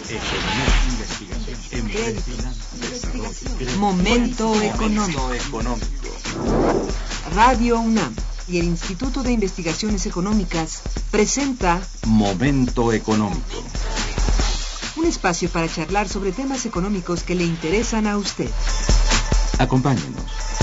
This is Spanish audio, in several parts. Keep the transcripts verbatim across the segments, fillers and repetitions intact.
Momento económico. Radio UNAM y el Instituto de Investigaciones Económicas presenta Momento económico. Un espacio para charlar sobre temas económicos que le interesan a usted. Acompáñenos.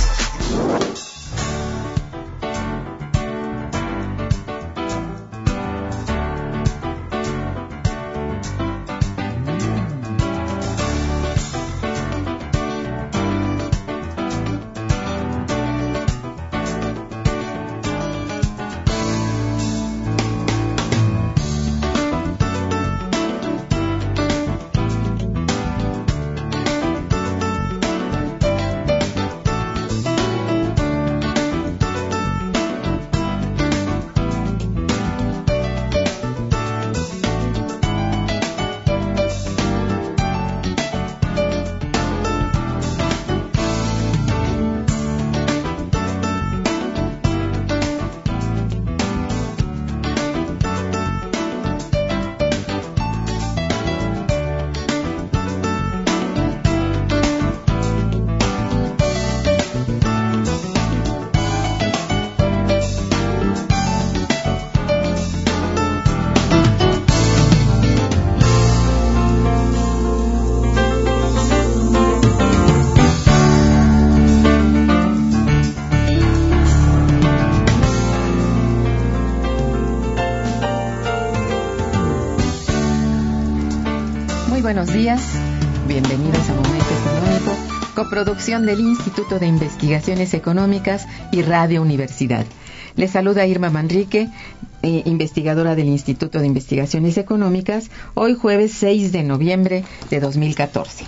Buenos días, bienvenidos a Momento Económico, coproducción del Instituto de Investigaciones Económicas y Radio Universidad. Les saluda Irma Manrique, eh, investigadora del Instituto de Investigaciones Económicas, hoy jueves seis de noviembre de dos mil catorce.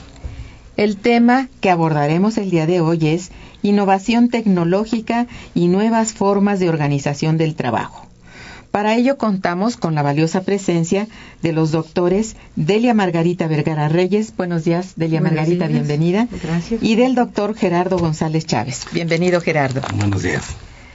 El tema que abordaremos el día de hoy es innovación tecnológica y nuevas formas de organización del trabajo. Para ello contamos con la valiosa presencia de los doctores Delia Margarita Vergara Reyes. Buenos días, Delia Buenos Margarita, días. Bienvenida. Gracias. Y del doctor Gerardo González Chávez. Bienvenido, Gerardo. Buenos días.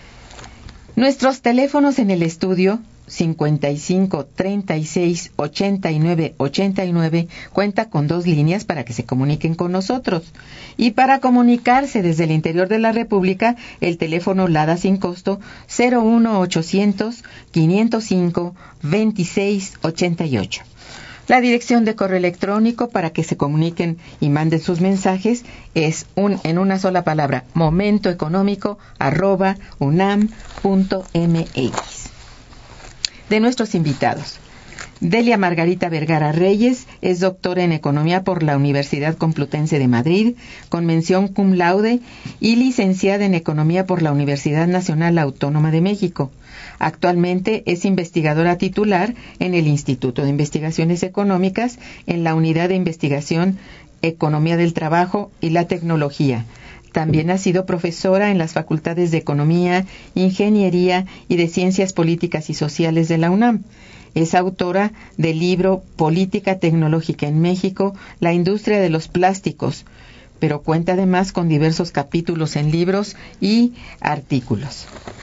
Nuestros teléfonos en el estudio cincuenta y cinco, treinta y seis, ochenta y nueve, ochenta y nueve cuenta con dos líneas para que se comuniquen con nosotros. Y para comunicarse desde el interior de la República, el teléfono LADA sin costo cero uno ochocientos, quinientos cinco, veintiséis ochenta y ocho. La dirección de correo electrónico para que se comuniquen y manden sus mensajes es un, en una sola palabra, momentoeconómico arroba unam punto mx. De nuestros invitados, Delia Margarita Vergara Reyes es doctora en Economía por la Universidad Complutense de Madrid, con mención cum laude, y licenciada en Economía por la Universidad Nacional Autónoma de México. Actualmente es investigadora titular en el Instituto de Investigaciones Económicas en la Unidad de Investigación Economía del Trabajo y la Tecnología. También ha sido profesora en las facultades de Economía, Ingeniería y de Ciencias Políticas y Sociales de la UNAM. Es autora del libro Política Tecnológica en México, la industria de los plásticos, pero cuenta además con diversos capítulos en libros y artículos.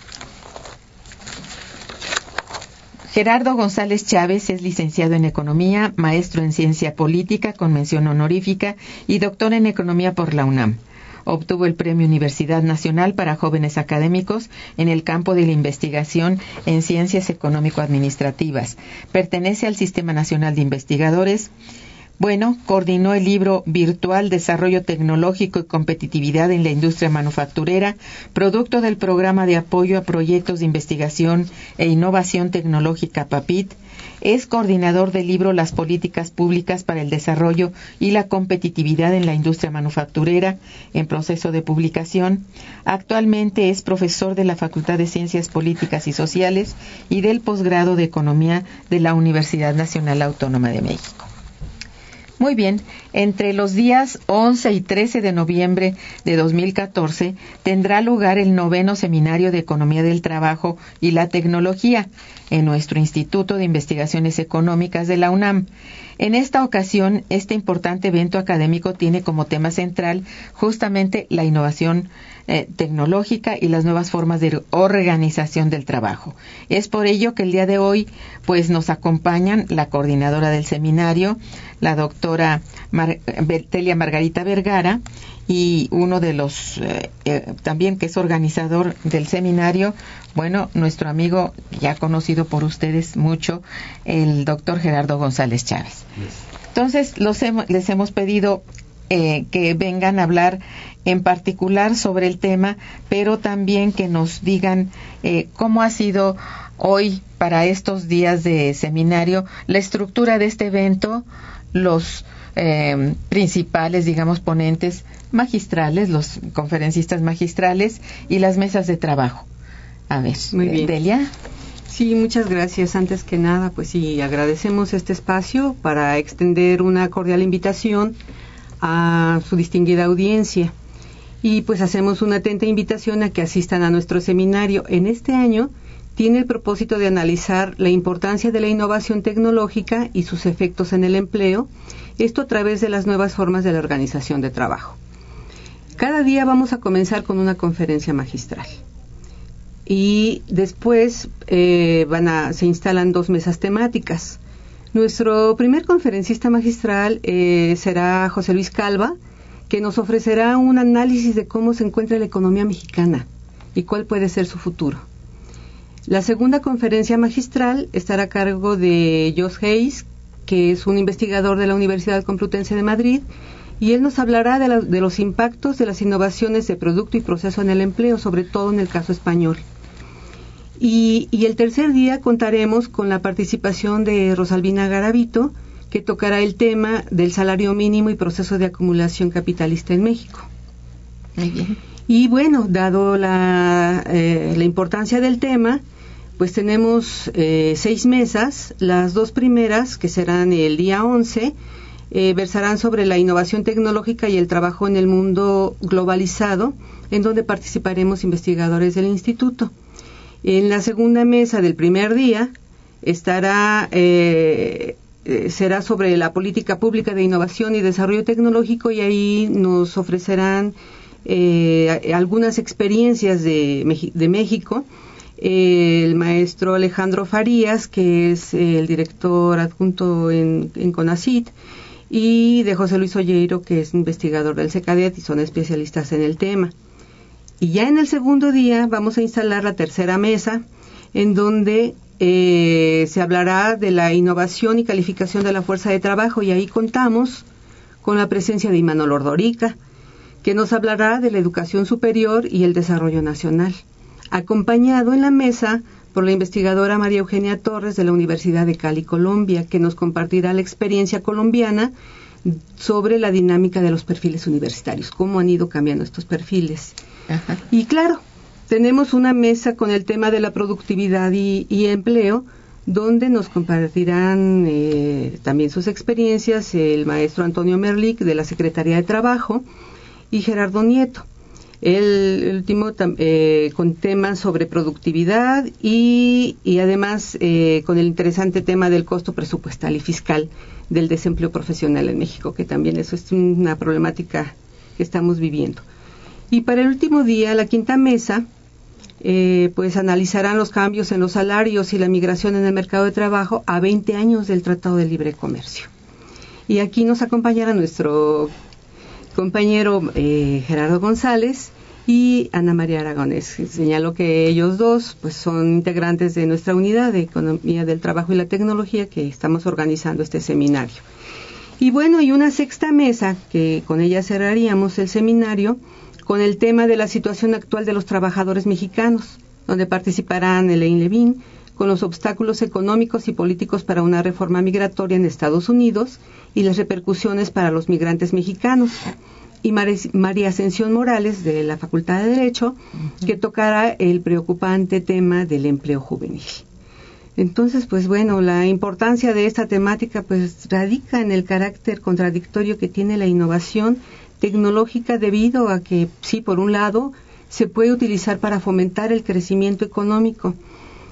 Gerardo González Chávez es licenciado en Economía, maestro en Ciencia Política con mención honorífica y doctor en Economía por la UNAM. Obtuvo el Premio Universidad Nacional para Jóvenes Académicos en el campo de la investigación en ciencias económico-administrativas. Pertenece al Sistema Nacional de Investigadores. Bueno, coordinó el libro Virtual Desarrollo Tecnológico y Competitividad en la Industria Manufacturera, producto del Programa de Apoyo a Proyectos de Investigación e Innovación Tecnológica PAPIT. Es coordinador del libro Las Políticas Públicas para el Desarrollo y la Competitividad en la Industria Manufacturera, en proceso de publicación. Actualmente es profesor de la Facultad de Ciencias Políticas y Sociales y del posgrado de Economía de la Universidad Nacional Autónoma de México. Muy bien, entre los días once y trece de noviembre de dos mil catorce tendrá lugar el noveno Seminario de Economía del Trabajo y la Tecnología, en nuestro Instituto de Investigaciones Económicas de la UNAM. En esta ocasión, este importante evento académico tiene como tema central justamente la innovación eh, tecnológica y las nuevas formas de organización del trabajo. Es por ello que el día de hoy pues nos acompañan la coordinadora del seminario, la doctora Mar- Telia Margarita Vergara, y uno de los eh, eh, también que es organizador del seminario, bueno, nuestro amigo ya conocido por ustedes mucho, el doctor Gerardo González Chávez. Entonces los hemos, les hemos pedido eh, que vengan a hablar en particular sobre el tema, pero también que nos digan eh, cómo ha sido hoy, para estos días de seminario, la estructura de este evento, los eh, principales, digamos, ponentes magistrales, los conferencistas magistrales y las mesas de trabajo. A ver, muy bien. Delia. Sí, muchas gracias. Antes que nada, pues sí, agradecemos este espacio para extender una cordial invitación a su distinguida audiencia. Y pues hacemos una atenta invitación a que asistan a nuestro seminario. En este año tiene el propósito de analizar la importancia de la innovación tecnológica y sus efectos en el empleo, esto a través de las nuevas formas de la organización de trabajo. Cada día vamos a comenzar con una conferencia magistral. Y después eh, van a, se instalan dos mesas temáticas. Nuestro primer conferencista magistral eh, será José Luis Calva, que nos ofrecerá un análisis de cómo se encuentra la economía mexicana y cuál puede ser su futuro. La segunda conferencia magistral estará a cargo de Josh Hayes, que es un investigador de la Universidad Complutense de Madrid, y él nos hablará de, la, de los impactos de las innovaciones de producto y proceso en el empleo, sobre todo en el caso español. Y, y el tercer día contaremos con la participación de Rosalvina Garavito, que tocará el tema del salario mínimo y proceso de acumulación capitalista en México. Muy bien. Y bueno, dado la, eh, la importancia del tema, pues tenemos eh, seis mesas. Las dos primeras, que serán el día once, eh, versarán sobre la innovación tecnológica y el trabajo en el mundo globalizado, en donde participaremos investigadores del instituto. En la segunda mesa del primer día estará eh, eh, será sobre la política pública de innovación y desarrollo tecnológico, y ahí nos ofrecerán eh, algunas experiencias de, de México. Eh, el maestro Alejandro Farías, que es el director adjunto en, en CONACYT, y de José Luis Olleiro, que es investigador del CECADET y son especialistas en el tema. Y ya en el segundo día vamos a instalar la tercera mesa, en donde eh, se hablará de la innovación y calificación de la fuerza de trabajo, y ahí contamos con la presencia de Imanol Ordorica, que nos hablará de la educación superior y el desarrollo nacional, acompañado en la mesa por la investigadora María Eugenia Torres de la Universidad de Cali, Colombia, que nos compartirá la experiencia colombiana sobre la dinámica de los perfiles universitarios, cómo han ido cambiando estos perfiles. Ajá. Y claro, tenemos una mesa con el tema de la productividad y, y empleo, donde nos compartirán eh, también sus experiencias el maestro Antonio Merlich de la Secretaría de Trabajo y Gerardo Nieto, el, el último eh, con temas sobre productividad y, y además eh, con el interesante tema del costo presupuestal y fiscal del desempleo profesional en México, que también eso es una problemática que estamos viviendo. Y para el último día, la quinta mesa, eh, pues analizarán los cambios en los salarios y la migración en el mercado de trabajo a veinte años del Tratado de Libre Comercio. Y aquí nos acompañará nuestro compañero eh, Gerardo González y Ana María Aragonés. Señalo que ellos dos pues son integrantes de nuestra unidad de Economía del Trabajo y la Tecnología, que estamos organizando este seminario. Y bueno, y una sexta mesa, que con ella cerraríamos el seminario, con el tema de la situación actual de los trabajadores mexicanos, donde participarán Elaine Levin, con los obstáculos económicos y políticos para una reforma migratoria en Estados Unidos y las repercusiones para los migrantes mexicanos, y María Ascensión Morales, de la Facultad de Derecho, que tocará el preocupante tema del empleo juvenil. Entonces, pues bueno, la importancia de esta temática pues radica en el carácter contradictorio que tiene la innovación tecnológica, debido a que, sí, por un lado, se puede utilizar para fomentar el crecimiento económico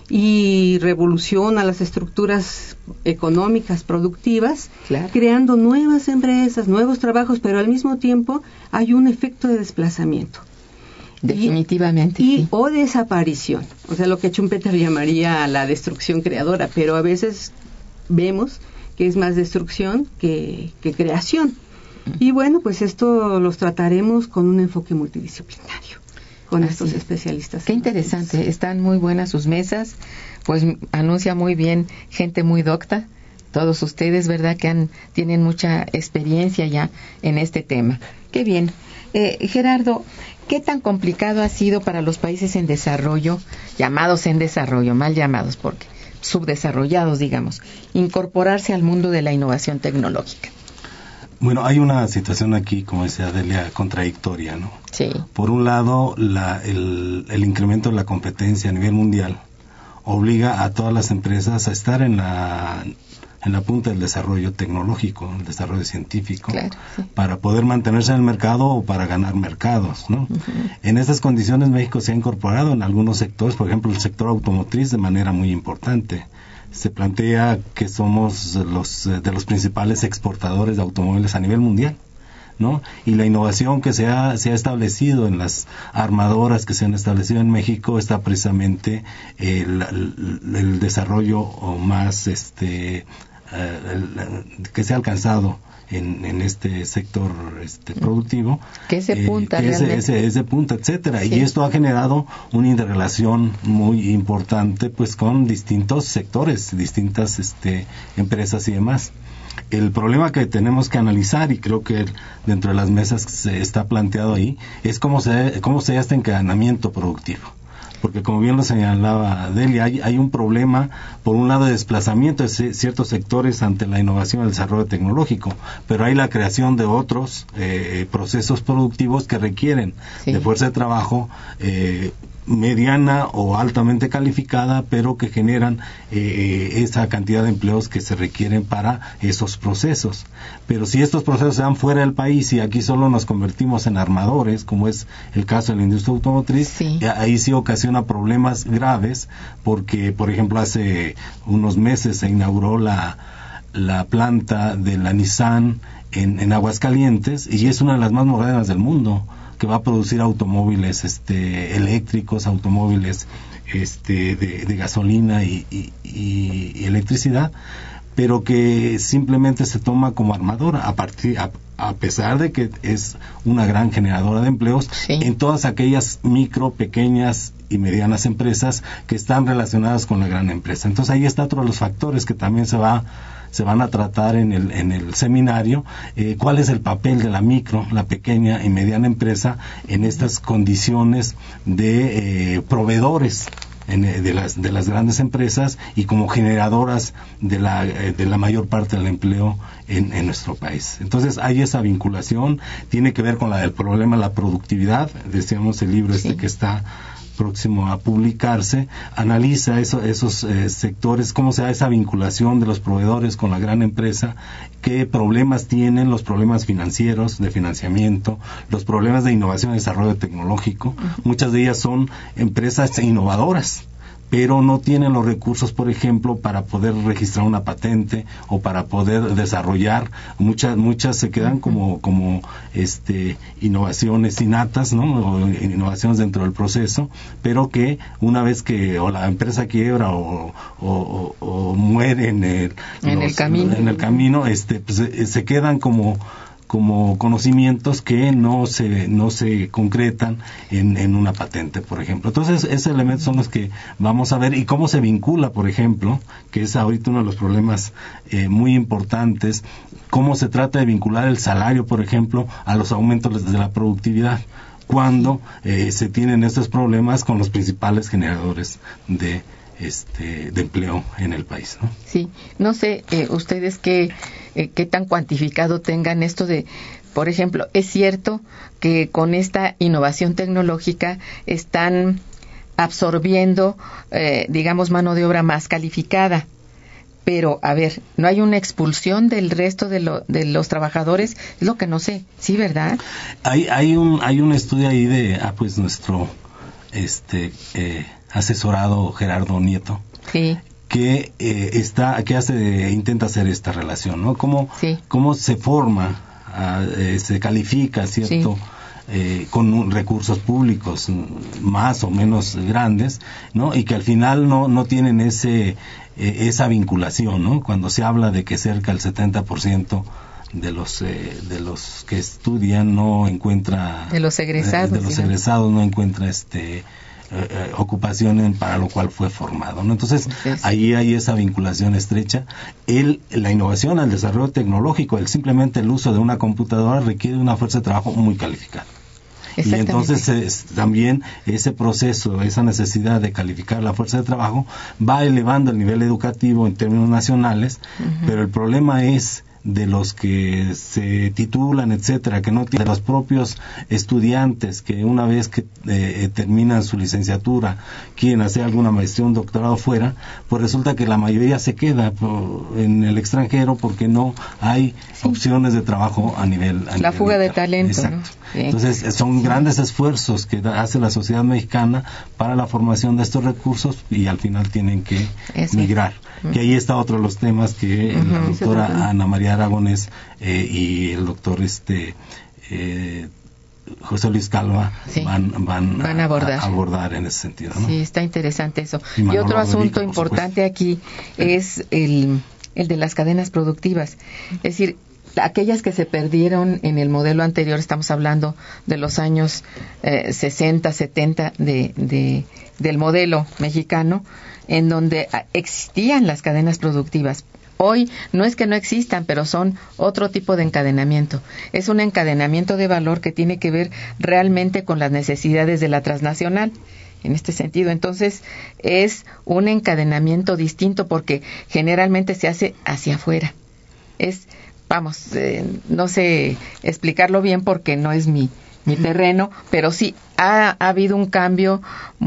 y revoluciona las estructuras económicas productivas, claro, creando nuevas empresas, nuevos trabajos, pero al mismo tiempo hay un efecto de desplazamiento. Definitivamente. Y, y sí. o desaparición, o sea, lo que Schumpeter llamaría la destrucción creadora, pero a veces vemos que es más destrucción que, que creación. Y bueno, pues esto los trataremos con un enfoque multidisciplinario, con Así estos es. especialistas. Qué interesante, están muy buenas sus mesas, pues anuncia muy bien gente muy docta, todos ustedes, ¿verdad?, que han, tienen mucha experiencia ya en este tema. Qué bien. Eh, Gerardo, ¿qué tan complicado ha sido para los países en desarrollo, llamados en desarrollo, mal llamados, porque subdesarrollados, digamos, incorporarse al mundo de la innovación tecnológica? Bueno, hay una situación aquí, como decía Delia, contradictoria, ¿no? Sí. Por un lado, la, el, el incremento de la competencia a nivel mundial obliga a todas las empresas a estar en la en la punta del desarrollo tecnológico, el desarrollo científico, Claro, sí. para poder mantenerse en el mercado o para ganar mercados, ¿no? Uh-huh. En estas condiciones México se ha incorporado en algunos sectores, por ejemplo el sector automotriz, de manera muy importante. Se plantea que somos los de los principales exportadores de automóviles a nivel mundial, ¿no? Y la innovación que se ha, se ha establecido en las armadoras que se han establecido en México está precisamente el, el, el desarrollo más este eh, el, que se ha alcanzado en, en este sector este productivo, que se punta, eh, que ese, ese, ese punta, etcétera, sí. Y esto ha generado una interrelación muy importante, pues, con distintos sectores, distintas este empresas y demás. El problema que tenemos que analizar, y creo que dentro de las mesas que se está planteado ahí, es cómo se cómo se da este encadenamiento productivo. Porque como bien lo señalaba Delia, hay, hay un problema, por un lado, de desplazamiento de c- ciertos sectores ante la innovación y el desarrollo tecnológico, pero hay la creación de otros eh, procesos productivos que requieren sí. de fuerza de trabajo eh, mediana o altamente calificada, pero que generan eh, esa cantidad de empleos que se requieren para esos procesos. Pero si estos procesos se dan fuera del país y aquí solo nos convertimos en armadores, como es el caso de la industria automotriz, sí. ahí sí ocasiona problemas graves, porque, por ejemplo, hace unos meses se inauguró la, la planta de la Nissan en, en Aguascalientes, y es una de las más modernas del mundo, que va a producir automóviles este eléctricos, automóviles este de, de gasolina y, y, y electricidad, pero que simplemente se toma como armadora, a partir a, a pesar de que es una gran generadora de empleos sí. en todas aquellas micro, pequeñas y medianas empresas que están relacionadas con la gran empresa. Entonces ahí está otro de los factores que también se va se van a tratar en el en el seminario, eh, cuál es el papel de la micro, la pequeña y mediana empresa en estas condiciones de eh, proveedores en, de las de las grandes empresas y como generadoras de la eh, de la mayor parte del empleo en, en nuestro país. Entonces hay esa vinculación, tiene que ver con la del problema de la productividad. Decíamos el libro este sí. que está próximo a publicarse, analiza eso, esos eh, sectores, cómo se da esa vinculación de los proveedores con la gran empresa, qué problemas tienen, los problemas financieros, de financiamiento, los problemas de innovación y desarrollo tecnológico. Uh-huh. Muchas de ellas son empresas innovadoras, pero no tienen los recursos, por ejemplo, para poder registrar una patente o para poder desarrollar. Muchas muchas se quedan como como este innovaciones innatas, ¿no? O innovaciones dentro del proceso, pero que una vez que o la empresa quiebra o, o, o, o muere en el en los, el camino en el camino este pues, se, se quedan como como conocimientos que no se no se concretan en, en una patente, por ejemplo. Entonces, esos elementos son los que vamos a ver, y cómo se vincula, por ejemplo, que es ahorita uno de los problemas eh, muy importantes, cómo se trata de vincular el salario, por ejemplo, a los aumentos de la productividad, cuando eh, se tienen estos problemas con los principales generadores de este de empleo en el país, ¿no? Sí, no sé eh, ustedes qué eh, qué tan cuantificado tengan esto de, por ejemplo, es cierto que con esta innovación tecnológica están absorbiendo, eh, digamos, mano de obra más calificada, pero a ver, no hay una expulsión del resto de, lo, de los trabajadores, es lo que no sé, sí, ¿verdad? Hay hay un hay un estudio ahí de ah pues nuestro este eh, asesorado Gerardo Nieto. Sí. que eh, está que hace intenta hacer esta relación, ¿no? Cómo sí. cómo se forma, uh, eh, se califica, cierto, sí. eh, con recursos públicos más o menos grandes, ¿no? Y que al final no no tienen ese eh, esa vinculación, ¿no? Cuando se habla de que cerca del setenta por ciento de los eh, de los que estudian no encuentra de los egresados de, de los egresados no encuentra este Eh, eh, ocupación para lo cual fue formado, ¿no? Entonces Entonces, ahí hay esa vinculación estrecha. El, la innovación, el desarrollo tecnológico, el simplemente el uso de una computadora requiere una fuerza de trabajo muy calificada. Y entonces es, también ese proceso, esa necesidad de calificar la fuerza de trabajo va elevando el nivel educativo en términos nacionales, uh-huh. pero el problema es de los que se titulan, etcétera, que no tienen, de los propios estudiantes que una vez que eh, terminan su licenciatura quieren hacer alguna maestría, un doctorado fuera, pues resulta que la mayoría se queda por, en el extranjero porque no hay sí. opciones de trabajo a nivel a la nivel fuga local. de talento. Exacto. ¿No? Sí. Entonces son sí. grandes esfuerzos que da, hace la sociedad mexicana para la formación de estos recursos y al final tienen que sí. migrar. Uh-huh. Que ahí está otro de los temas que uh-huh. la doctora Ana María Aragonés eh, y el doctor este eh, José Luis Calva sí. van, van, van a, abordar. a abordar en ese sentido, ¿no? Sí, está interesante eso. Y, y otro asunto Rodrigo, importante aquí es el, el de las cadenas productivas. Es decir, aquellas que se perdieron en el modelo anterior, estamos hablando de los años eh, sesenta, setenta de, de, del modelo mexicano, en donde existían las cadenas productivas. Hoy no es que no existan, pero son otro tipo de encadenamiento. Es un encadenamiento de valor que tiene que ver realmente con las necesidades de la transnacional. En este sentido, entonces, es un encadenamiento distinto porque generalmente se hace hacia afuera. Es, vamos, eh, no sé explicarlo bien porque no es mi mi terreno, pero sí ha, ha habido un cambio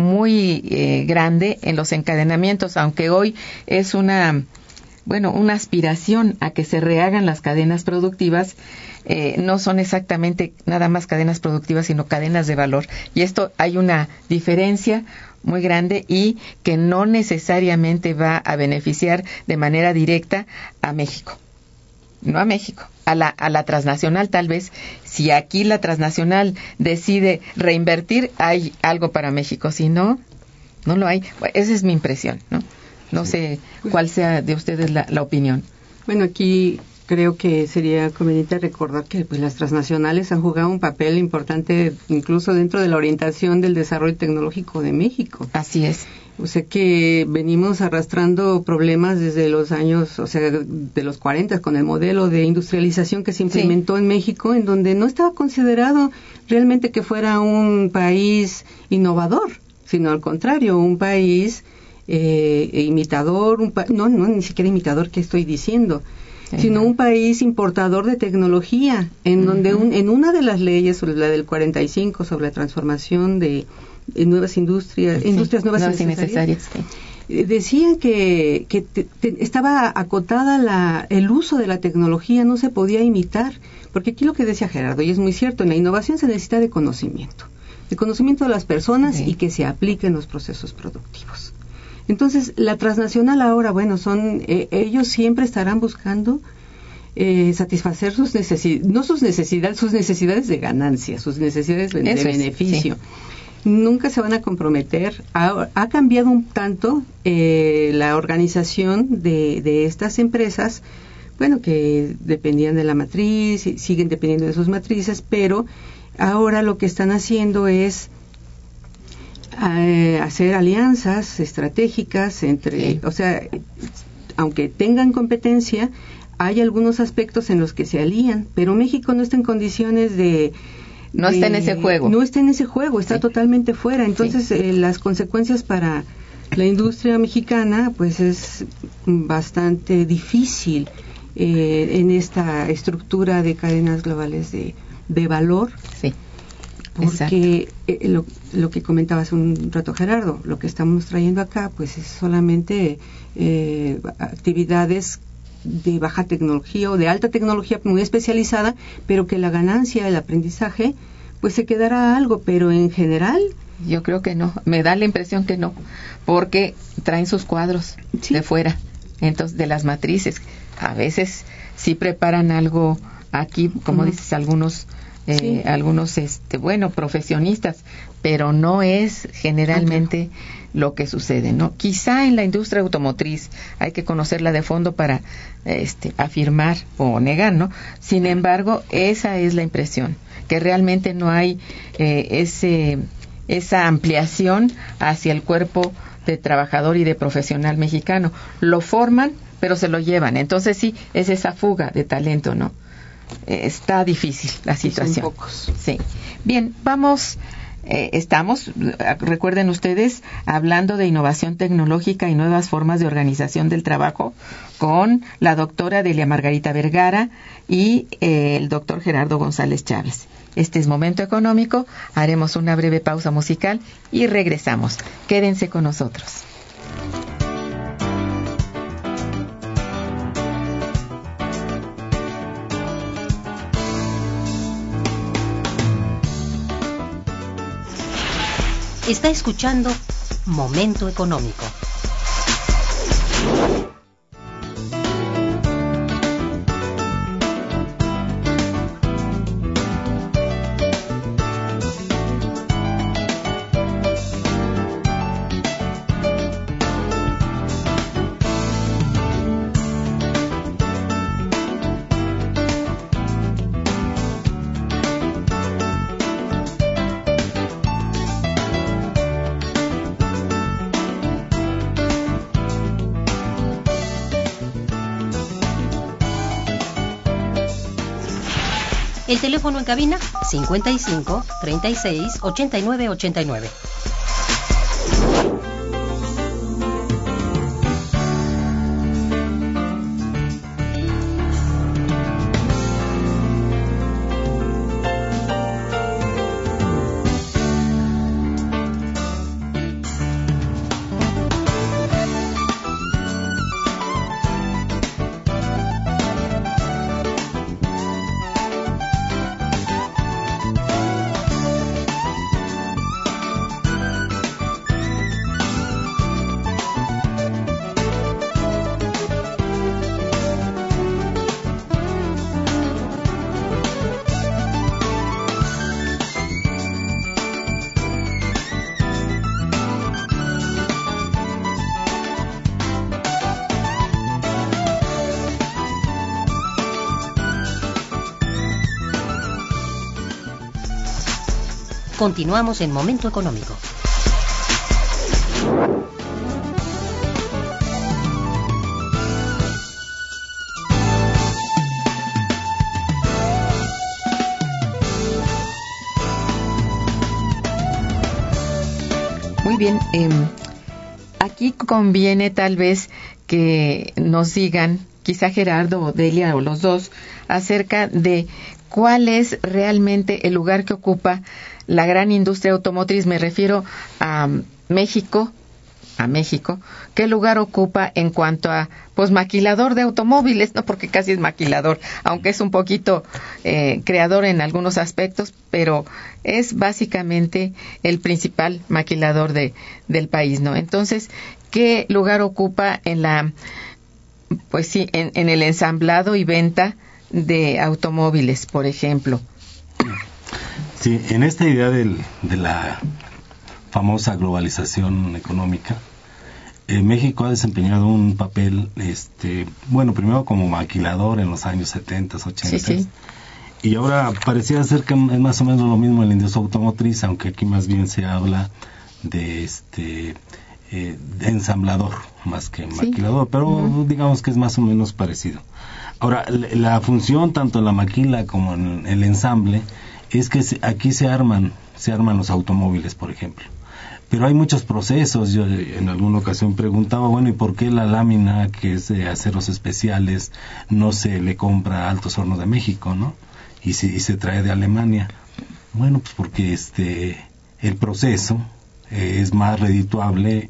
muy eh, grande en los encadenamientos, aunque hoy es una, bueno, una aspiración a que se rehagan las cadenas productivas. Eh, no son exactamente nada más cadenas productivas, sino cadenas de valor. Y esto hay una diferencia muy grande y que no necesariamente va a beneficiar de manera directa a México. No a México, a la, a la transnacional tal vez. Si aquí la transnacional decide reinvertir, hay algo para México. Si no, no lo hay. Esa es mi impresión, ¿no? No sí. sé cuál sea de ustedes la, la opinión. Bueno, aquí creo que sería conveniente recordar que pues, las transnacionales han jugado un papel importante incluso dentro de la orientación del desarrollo tecnológico de México. Así es. O sea que venimos arrastrando problemas desde los años, o sea, de los cuarenta, con el modelo de industrialización que se implementó sí. en México, en donde no estaba considerado realmente que fuera un país innovador, sino al contrario, un país eh, imitador, un pa- no, no, ni siquiera imitador, ¿qué estoy diciendo? Uh-huh. Sino un país importador de tecnología, en uh-huh. donde un, en una de las leyes, la del cuarenta y cinco, sobre la transformación de en nuevas industrias, sí, industrias nuevas, nuevas y necesarias, necesarias sí. decían que, que te, te, estaba acotada la, el uso de la tecnología, no se podía imitar, porque aquí lo que decía Gerardo, y es muy cierto, en la innovación se necesita de conocimiento, de conocimiento de las personas sí. y que se aplique en los procesos productivos. Entonces, la transnacional ahora, bueno, son eh, ellos siempre estarán buscando eh, satisfacer sus necesidades, no sus necesidades, sus necesidades de ganancia, sus necesidades de, de beneficio. Es, sí. Nunca se van a comprometer. Ha, ha cambiado un tanto eh, la organización de, de estas empresas, bueno, que dependían de la matriz, siguen dependiendo de sus matrices, pero ahora lo que están haciendo es eh, hacer alianzas estratégicas entre, sí. o sea, aunque tengan competencia, hay algunos aspectos en los que se alían, pero México no está en condiciones de No está en ese juego. No está en ese juego, está sí. totalmente fuera. Entonces, sí. eh, las consecuencias para la industria mexicana, pues es bastante difícil eh, en esta estructura de cadenas globales de, de valor. Sí. Porque eh, lo, lo que comentaba hace un rato Gerardo, lo que estamos trayendo acá, pues es solamente eh, actividades de baja tecnología o de alta tecnología muy especializada, pero que la ganancia, el aprendizaje, pues se quedará algo, pero en general yo creo que no. Me da la impresión que no, porque traen sus cuadros sí. de fuera, entonces de las matrices. A veces sí preparan algo aquí, como uh-huh. dices, algunos, eh, sí. algunos, este, bueno, profesionistas, pero no es generalmente uh-huh. lo que sucede, ¿no? Quizá en la industria automotriz hay que conocerla de fondo para, este, afirmar o negar, ¿no? Sin embargo, esa es la impresión, que realmente no hay eh, ese esa ampliación hacia el cuerpo de trabajador y de profesional mexicano. Lo forman, pero se lo llevan. Entonces sí, es esa fuga de talento, ¿no? Eh, está difícil la situación. Son pocos. Sí. Bien, vamos, eh, estamos, recuerden ustedes, hablando de innovación tecnológica y nuevas formas de organización del trabajo con la doctora Delia Margarita Vergara y eh, el doctor Gerardo González Chávez. Este es Momento Económico, haremos una breve pausa musical y regresamos. Quédense con nosotros. Está escuchando Momento Económico. El teléfono en cabina cincuenta y cinco, treinta y seis, ochenta y nueve, ochenta y nueve. Continuamos en Momento Económico. Muy bien, eh, aquí conviene tal vez que nos digan, quizá Gerardo o Delia o los dos, acerca de cuál es realmente el lugar que ocupa la gran industria automotriz. Me refiero a México, a México, ¿qué lugar ocupa en cuanto a, pues, maquilador de automóviles? No, porque casi es maquilador, aunque es un poquito eh, creador en algunos aspectos, pero es básicamente el principal maquilador de del país, ¿no? Entonces, ¿qué lugar ocupa en la, pues sí, en, en el ensamblado y venta de automóviles, por ejemplo? Sí, en esta idea del, de la famosa globalización económica, eh, México ha desempeñado un papel, este, bueno, primero como maquilador en los años setenta, ochenta, sí, sí. Y ahora parecía ser que es más o menos lo mismo en la industria automotriz, aunque aquí más bien se habla de este eh, de ensamblador más que sí. maquilador, pero uh-huh. digamos que es más o menos parecido. Ahora, la función tanto en la maquila como en el ensamble es que aquí se arman, se arman los automóviles, por ejemplo. Pero hay muchos procesos. Yo en alguna ocasión preguntaba, bueno, ¿y por qué la lámina que es de aceros especiales no se le compra a Altos Hornos de México, ¿no? Y se, y se trae de Alemania. Bueno, pues porque este el proceso eh, es más redituable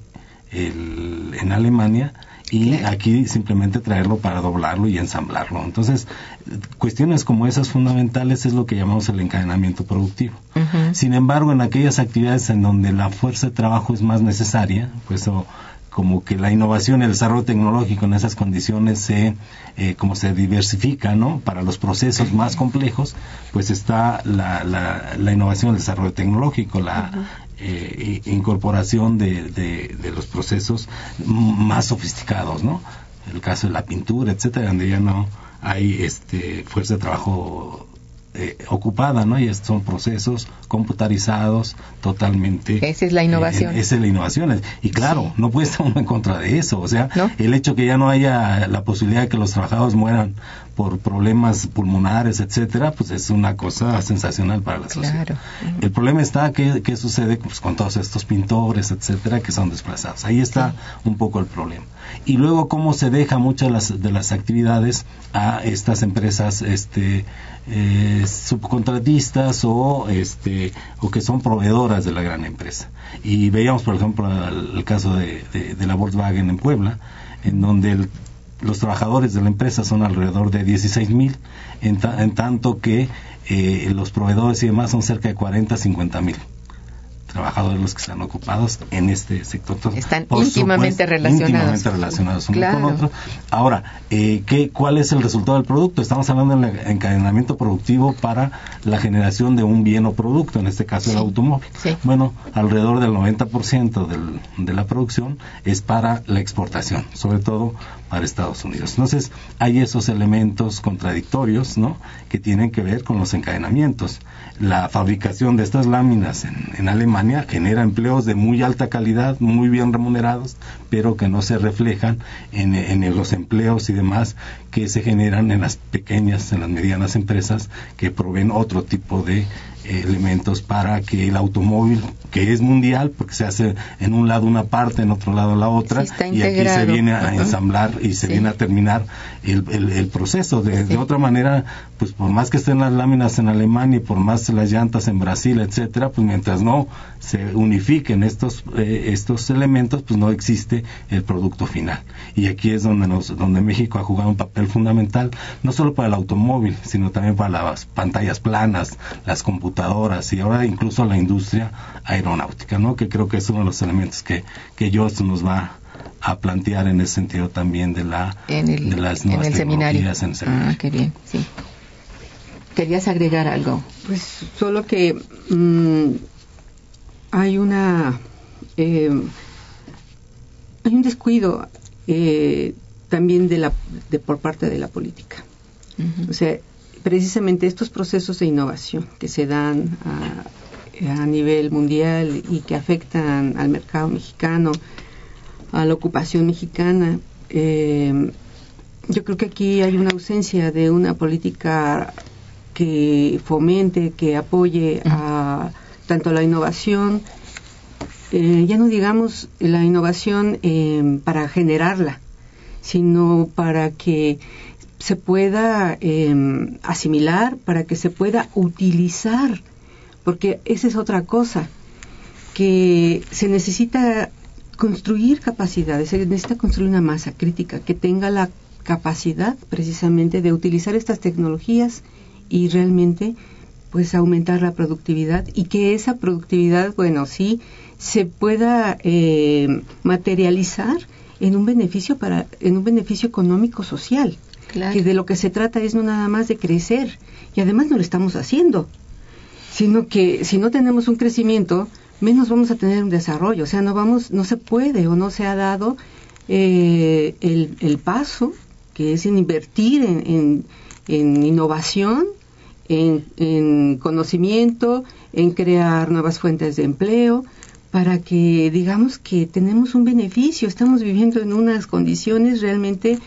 el, en Alemania, y aquí simplemente traerlo para doblarlo y ensamblarlo. Entonces, cuestiones como esas fundamentales es lo que llamamos el encadenamiento productivo. Uh-huh. Sin embargo, en aquellas actividades en donde la fuerza de trabajo es más necesaria, pues o, como que la innovación y el desarrollo tecnológico en esas condiciones se eh, como se diversifica, ¿no? Para los procesos más complejos, pues está la, la, la innovación y el desarrollo tecnológico, la uh-huh. eh, incorporación de, de, de los procesos más sofisticados, ¿no? El caso de la pintura, etcétera, donde ya no hay este fuerza de trabajo Eh, ocupada, ¿no? Y estos son procesos computarizados totalmente. Esa es la innovación. Eh, esa es la innovación. Y claro, sí. no puede estar uno en contra de eso. O sea, ¿no? El hecho que ya no haya la posibilidad de que los trabajadores mueran por problemas pulmonares, etcétera, pues es una cosa sensacional para la sociedad. Claro. Uh-huh. El problema está que qué sucede pues, con todos estos pintores, etcétera, que son desplazados. Ahí está sí. un poco el problema. Y luego cómo se deja muchas de las, de las actividades a estas empresas este eh, subcontratistas o este o que son proveedoras de la gran empresa. Y veíamos, por ejemplo, el, el caso de, de, de la Volkswagen en Puebla, en donde el los trabajadores de la empresa son alrededor de dieciséis mil, en, ta, en tanto que eh, los proveedores y demás son cerca de cuarenta, cincuenta mil trabajadores los que están ocupados en este sector. Entonces, están íntimamente supuesto, relacionados. Íntimamente relacionados uno claro. con otro. Ahora, eh, ¿qué, ¿cuál es el resultado del producto? Estamos hablando del encadenamiento productivo para la generación de un bien o producto, en este caso sí. el automóvil. Sí. Bueno, alrededor del noventa por ciento del, de la producción es para la exportación, sobre todo para Estados Unidos. Entonces, hay esos elementos contradictorios, ¿no?, que tienen que ver con los encadenamientos. La fabricación de estas láminas en, en Alemania genera empleos de muy alta calidad, muy bien remunerados, pero que no se reflejan en, en los empleos y demás que se generan en las pequeñas, en las medianas empresas que proveen otro tipo de eh, elementos para que el automóvil, que es mundial, porque se hace en un lado una parte, en otro lado la otra, sí, y aquí se viene a uh-huh. ensamblar y se sí. viene a terminar el, el, el proceso. De, sí. de otra manera, pues por más que estén las láminas en Alemania y por más las llantas en Brasil, etcétera, pues mientras no se unifiquen estos eh, estos elementos, pues no existe el producto final. Y aquí es donde nos, donde México ha jugado un papel fundamental, no solo para el automóvil, sino también para las pantallas planas, las computadoras y ahora incluso la industria aeronáutica, ¿no?, que creo que es uno de los elementos que, que Jost nos va a plantear en ese sentido también de la en el, de las nuevas en el seminario. En el seminario. Ah, qué bien, sí. ¿Querías agregar algo? Pues solo que mmm, hay una eh, hay un descuido eh, también de la de por parte de la política. Uh-huh. O sea, precisamente estos procesos de innovación que se dan a, a nivel mundial y que afectan al mercado mexicano, a la ocupación mexicana, eh, yo creo que aquí hay una ausencia de una política que fomente, que apoye a tanto la innovación, eh, ya no digamos la innovación eh, para generarla, sino para que se pueda eh, asimilar, para que se pueda utilizar, porque esa es otra cosa, que se necesita construir capacidades, se necesita construir una masa crítica que tenga la capacidad precisamente de utilizar estas tecnologías y realmente pues aumentar la productividad y que esa productividad, bueno, sí, se pueda eh, materializar en un beneficio para, en un beneficio económico social. Claro. Que de lo que se trata es no nada más de crecer, y además no lo estamos haciendo, sino que si no tenemos un crecimiento, menos vamos a tener un desarrollo. O sea, no vamos, no se puede o no se ha dado eh, el, el paso, que es en invertir en, en, en innovación, en, en conocimiento, en crear nuevas fuentes de empleo, para que digamos que tenemos un beneficio. Estamos viviendo en unas condiciones realmente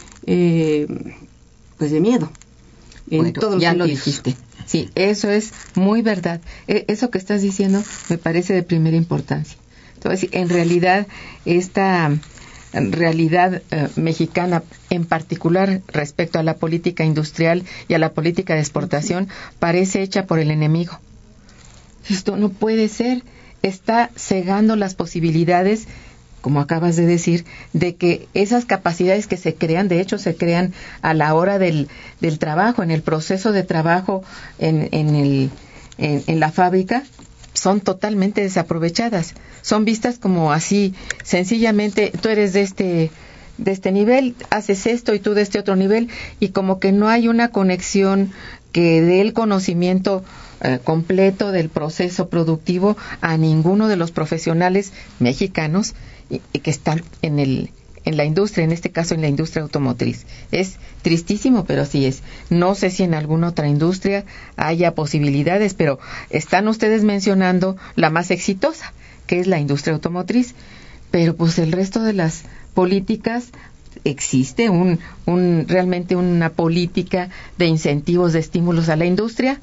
Eh, pues de miedo en bueno, todos los ya sentidos. Lo dijiste. Sí, eso es muy verdad. Eh, eso que estás diciendo me parece de primera importancia. Entonces, en realidad esta realidad eh, mexicana, en particular respecto a la política industrial y a la política de exportación, parece hecha por el enemigo. Esto no puede ser. Está cegando las posibilidades como acabas de decir, de que esas capacidades que se crean, de hecho se crean a la hora del, del trabajo, en el proceso de trabajo en, en, el, en, en la fábrica, son totalmente desaprovechadas. Son vistas como así, sencillamente, tú eres de este, de este nivel, haces esto y tú de este otro nivel, y como que no hay una conexión que dé el conocimiento eh, completo del proceso productivo a ninguno de los profesionales mexicanos y, y que están en el en la industria, en este caso en la industria automotriz. Es tristísimo, pero así es. No sé si en alguna otra industria haya posibilidades, pero están ustedes mencionando la más exitosa, que es la industria automotriz, pero pues el resto de las políticas, ¿existe un, un realmente una política de incentivos, de estímulos a la industria?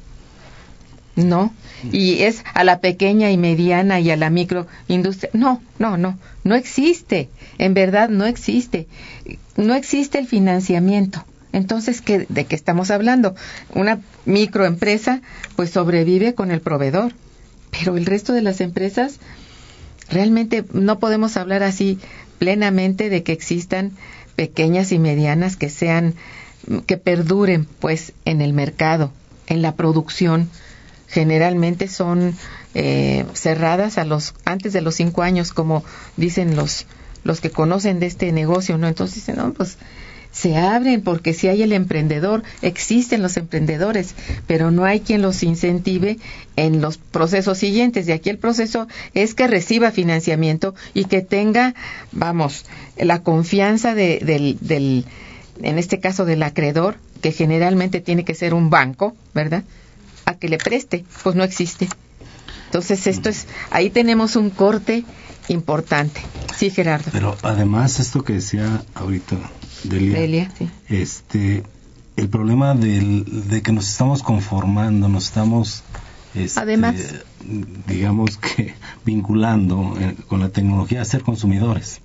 No. Y es a la pequeña y mediana y a la microindustria. No, no, no. No existe. En verdad no existe. No existe el financiamiento. Entonces, ¿qué, ¿de qué estamos hablando? Una microempresa pues sobrevive con el proveedor. Pero el resto de las empresas, realmente no podemos hablar así plenamente de que existan pequeñas y medianas que sean, que perduren pues en el mercado, en la producción. Generalmente son eh, cerradas a los antes de los cinco años, como dicen los los que conocen de este negocio, ¿no? Entonces dicen, no, pues se abren porque si hay el emprendedor, existen los emprendedores, pero no hay quien los incentive en los procesos siguientes. Y aquí el proceso es que reciba financiamiento y que tenga, vamos, la confianza de, del, del, en este caso del acreedor, que generalmente tiene que ser un banco, ¿verdad?, a que le preste. Pues no existe. Entonces esto es, ahí tenemos un corte importante. Sí, Gerardo. Pero además esto que decía ahorita Delia, Delia sí. este, el problema del, de que nos estamos conformando, nos estamos, este, además, digamos que vinculando eh, con la tecnología a ser consumidores.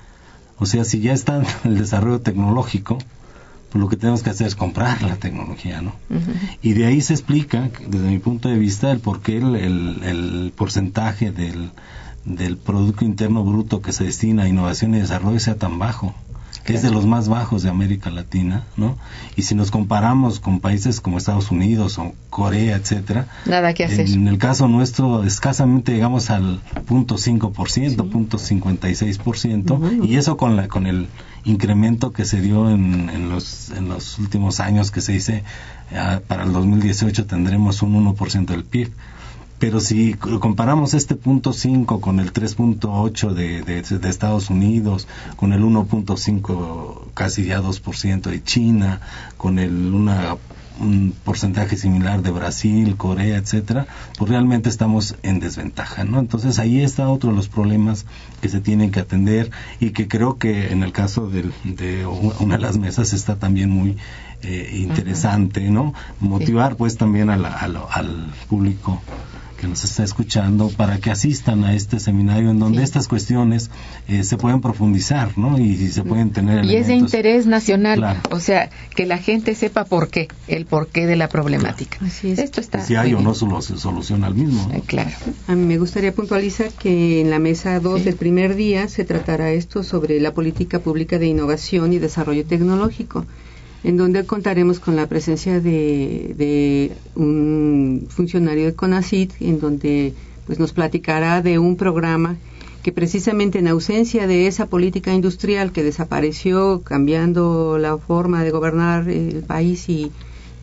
O sea, si ya está el desarrollo tecnológico, pues lo que tenemos que hacer es comprar la tecnología, ¿no? Uh-huh. Y de ahí se explica, desde mi punto de vista, el por qué el, el, el porcentaje del, del Producto Interno Bruto que se destina a innovación y desarrollo sea tan bajo. Claro. Es de los más bajos de América Latina, ¿no? Y si nos comparamos con países como Estados Unidos o Corea, etcétera, nada que hacer. En el caso nuestro, escasamente llegamos al punto cinco por ciento, punto cincuenta y seis por ciento, uh-huh. Y eso con la con el incremento que se dio en, en los en los últimos años, que se dice uh, para el dos mil dieciocho tendremos un uno por ciento del P I B. Pero si comparamos este punto cinco con el tres punto ocho de, de, de Estados Unidos, con el uno punto cinco, casi ya dos por ciento de China, con el una un porcentaje similar de Brasil, Corea, etcétera, pues realmente estamos en desventaja, ¿no? Entonces ahí está otro de los problemas que se tienen que atender y que creo que en el caso de, de una de las mesas está también muy eh, interesante, ¿no? Motivar pues también a la, a lo, al público que nos está escuchando para que asistan a este seminario en donde sí. estas cuestiones eh, se pueden profundizar, ¿no? Y, y se pueden tener y elementos. Es de interés nacional, claro. O sea, que la gente sepa por qué, el porqué de la problemática. Claro. Así es. Esto está si hay o no solución al mismo, ¿no? Eh, claro. A mí me gustaría puntualizar que en la mesa dos sí. del primer día se tratará esto sobre la política pública de innovación y desarrollo tecnológico, en donde contaremos con la presencia de, de un funcionario de CONACYT, en donde pues nos platicará de un programa que precisamente en ausencia de esa política industrial que desapareció, cambiando la forma de gobernar el país y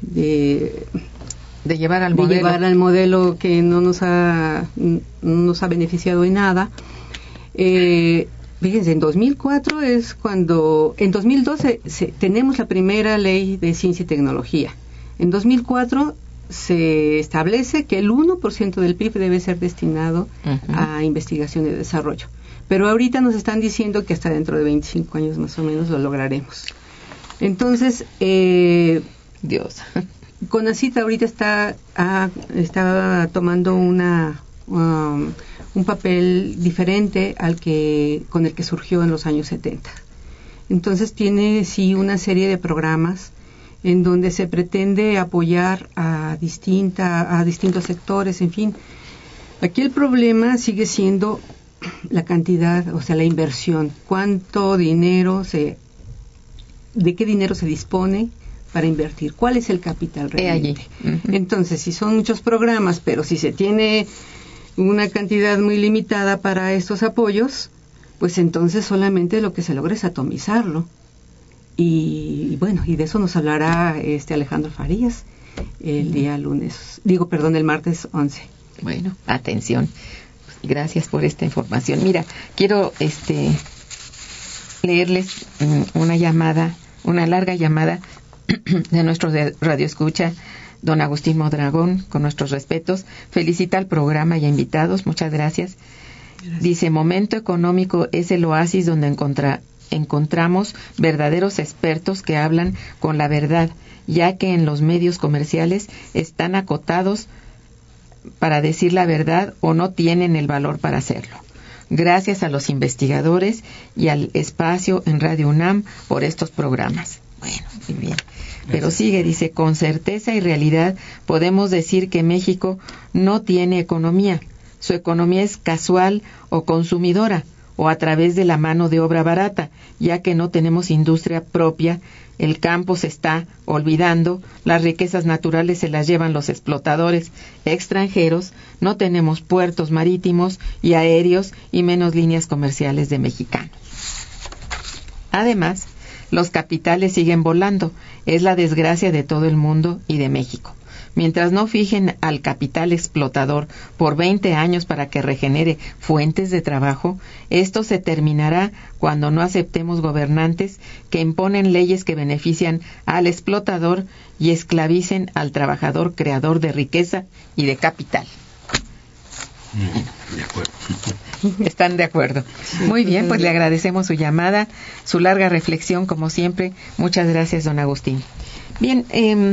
de, de llevar al de modelo llevar al modelo que no nos ha no nos ha beneficiado en nada. Eh, Fíjense, en dos mil cuatro es cuando, en dos mil doce se, tenemos la primera ley de ciencia y tecnología. En dos mil cuatro se establece que el uno por ciento del P I B debe ser destinado uh-huh. a investigación y desarrollo. Pero ahorita nos están diciendo que hasta dentro de veinticinco años más o menos lo lograremos. Entonces, eh, Dios. CONACYT ahorita está, ah, está tomando una... Um, un papel diferente al que con el que surgió en los años setenta. Entonces tiene sí una serie de programas en donde se pretende apoyar a distinta a distintos sectores, en fin. Aquí el problema sigue siendo la cantidad, o sea, la inversión, cuánto dinero se, de qué dinero se dispone para invertir, cuál es el capital realmente. Uh-huh. Entonces, si son muchos programas, pero si se tiene una cantidad muy limitada para estos apoyos, pues entonces solamente lo que se logra es atomizarlo. Y, y bueno, y de eso nos hablará este Alejandro Farías el día lunes, digo, perdón, el martes once. Bueno, atención. Gracias por esta información. Mira, quiero este leerles una llamada, una larga llamada de nuestro radioescucha, don Agustín Mondragón, con nuestros respetos. Felicita al programa y a invitados, muchas gracias. gracias. Dice, Momento Económico es el oasis donde encontra, encontramos verdaderos expertos que hablan con la verdad, ya que en los medios comerciales están acotados para decir la verdad o no tienen el valor para hacerlo. Gracias a los investigadores y al espacio en Radio UNAM por estos programas. Bueno, muy bien. Pero sigue, dice, con certeza y realidad podemos decir que México no tiene economía. Su economía es casual o consumidora o a través de la mano de obra barata, ya que no tenemos industria propia. El campo se está olvidando, las riquezas naturales se las llevan los explotadores extranjeros, no tenemos puertos marítimos y aéreos y menos líneas comerciales de mexicanos. Además, los capitales siguen volando, es la desgracia de todo el mundo y de México. Mientras no fijen al capital explotador por veinte años para que regenere fuentes de trabajo, esto se terminará cuando no aceptemos gobernantes que imponen leyes que benefician al explotador y esclavicen al trabajador creador de riqueza y de capital. De acuerdo. ¿Están de acuerdo? Muy bien, pues le agradecemos su llamada, su larga reflexión, como siempre. Muchas gracias, don Agustín. Bien, eh,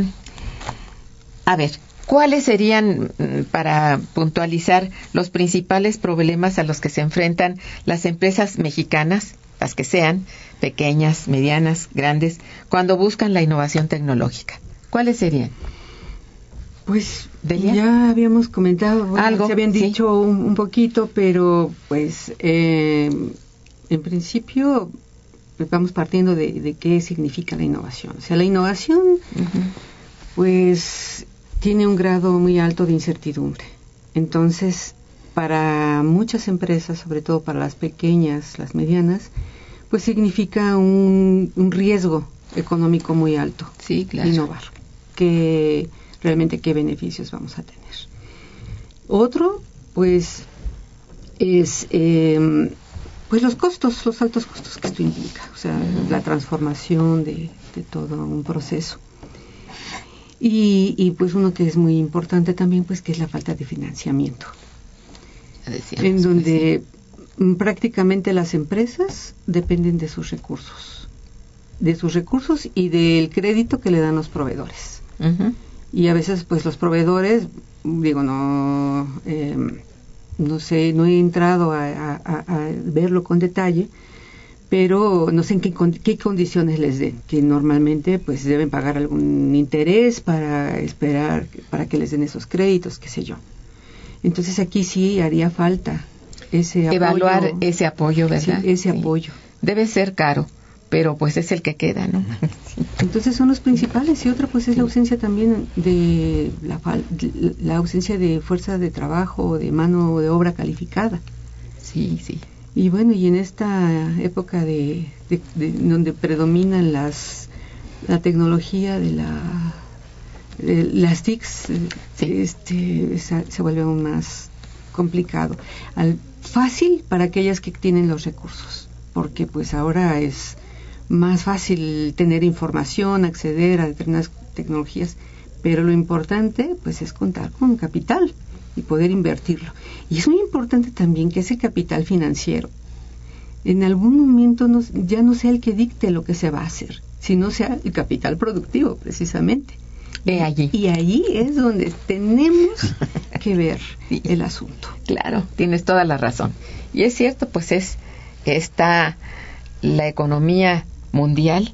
a ver, ¿cuáles serían, para puntualizar, los principales problemas a los que se enfrentan las empresas mexicanas, las que sean, pequeñas, medianas, grandes, cuando buscan la innovación tecnológica? ¿Cuáles serían? Pues ¿Delia? Ya habíamos comentado, bueno, algo, se habían sí. dicho un, un poquito, pero pues eh, en principio vamos partiendo de, de qué significa la innovación. O sea, la innovación, uh-huh. pues tiene un grado muy alto de incertidumbre. Entonces, para muchas empresas, sobre todo para las pequeñas, las medianas, pues significa un, un riesgo económico muy alto. Sí, claro. Innovar. Que realmente qué beneficios vamos a tener. Otro, pues, es eh, pues los costos, los altos costos que esto implica, o sea, uh-huh. la transformación de, de todo un proceso. Y, y pues uno que es muy importante también, pues que es la falta de financiamiento, Decíamos, en donde pues, sí. prácticamente las empresas dependen de sus recursos, de sus recursos y del crédito que le dan los proveedores. Uh-huh. Y a veces pues los proveedores, digo, no eh, no sé, no he entrado a, a, a verlo con detalle, pero no sé en qué, qué condiciones les den, que normalmente pues deben pagar algún interés para esperar, para que les den esos créditos, qué sé yo. Entonces aquí sí haría falta ese apoyo. Evaluar ese apoyo, ¿verdad? Sí, ese sí. apoyo. Debe ser caro, pero pues es el que queda, ¿no? Entonces son los principales, y otra pues es sí. la ausencia también de la, la ausencia de fuerza de trabajo, de mano de obra calificada. Sí, sí. Y bueno, y en esta época de, de, de donde predominan las la tecnología de la de las T I Cs, sí. este se, se vuelve aún más complicado. Al, fácil para aquellas que tienen los recursos, porque pues ahora es más fácil tener información, acceder a determinadas tecnologías, pero lo importante pues es contar con capital y poder invertirlo. Y es muy importante también que ese capital financiero en algún momento no, ya no sea el que dicte lo que se va a hacer, sino sea el capital productivo, precisamente. Y allí. Y ahí es donde tenemos que ver sí. el asunto. Claro, tienes toda la razón. Y es cierto, pues es está la economía mundial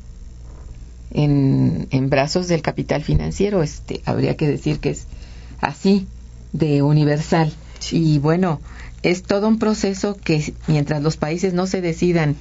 en, en brazos del capital financiero. Este, habría que decir que es así de universal. Sí. Y bueno, es todo un proceso que mientras los países no se decidan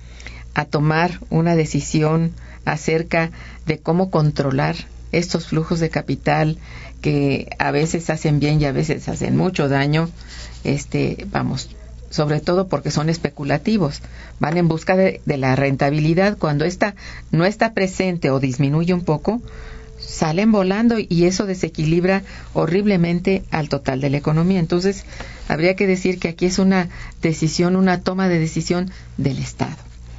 a tomar una decisión acerca de cómo controlar estos flujos de capital que a veces hacen bien y a veces hacen mucho daño, este, vamos, sobre todo porque son especulativos, van en busca de, de la rentabilidad. Cuando esta no está presente o disminuye un poco, salen volando y eso desequilibra horriblemente al total de la economía. Entonces, habría que decir que aquí es una decisión, una toma de decisión del Estado.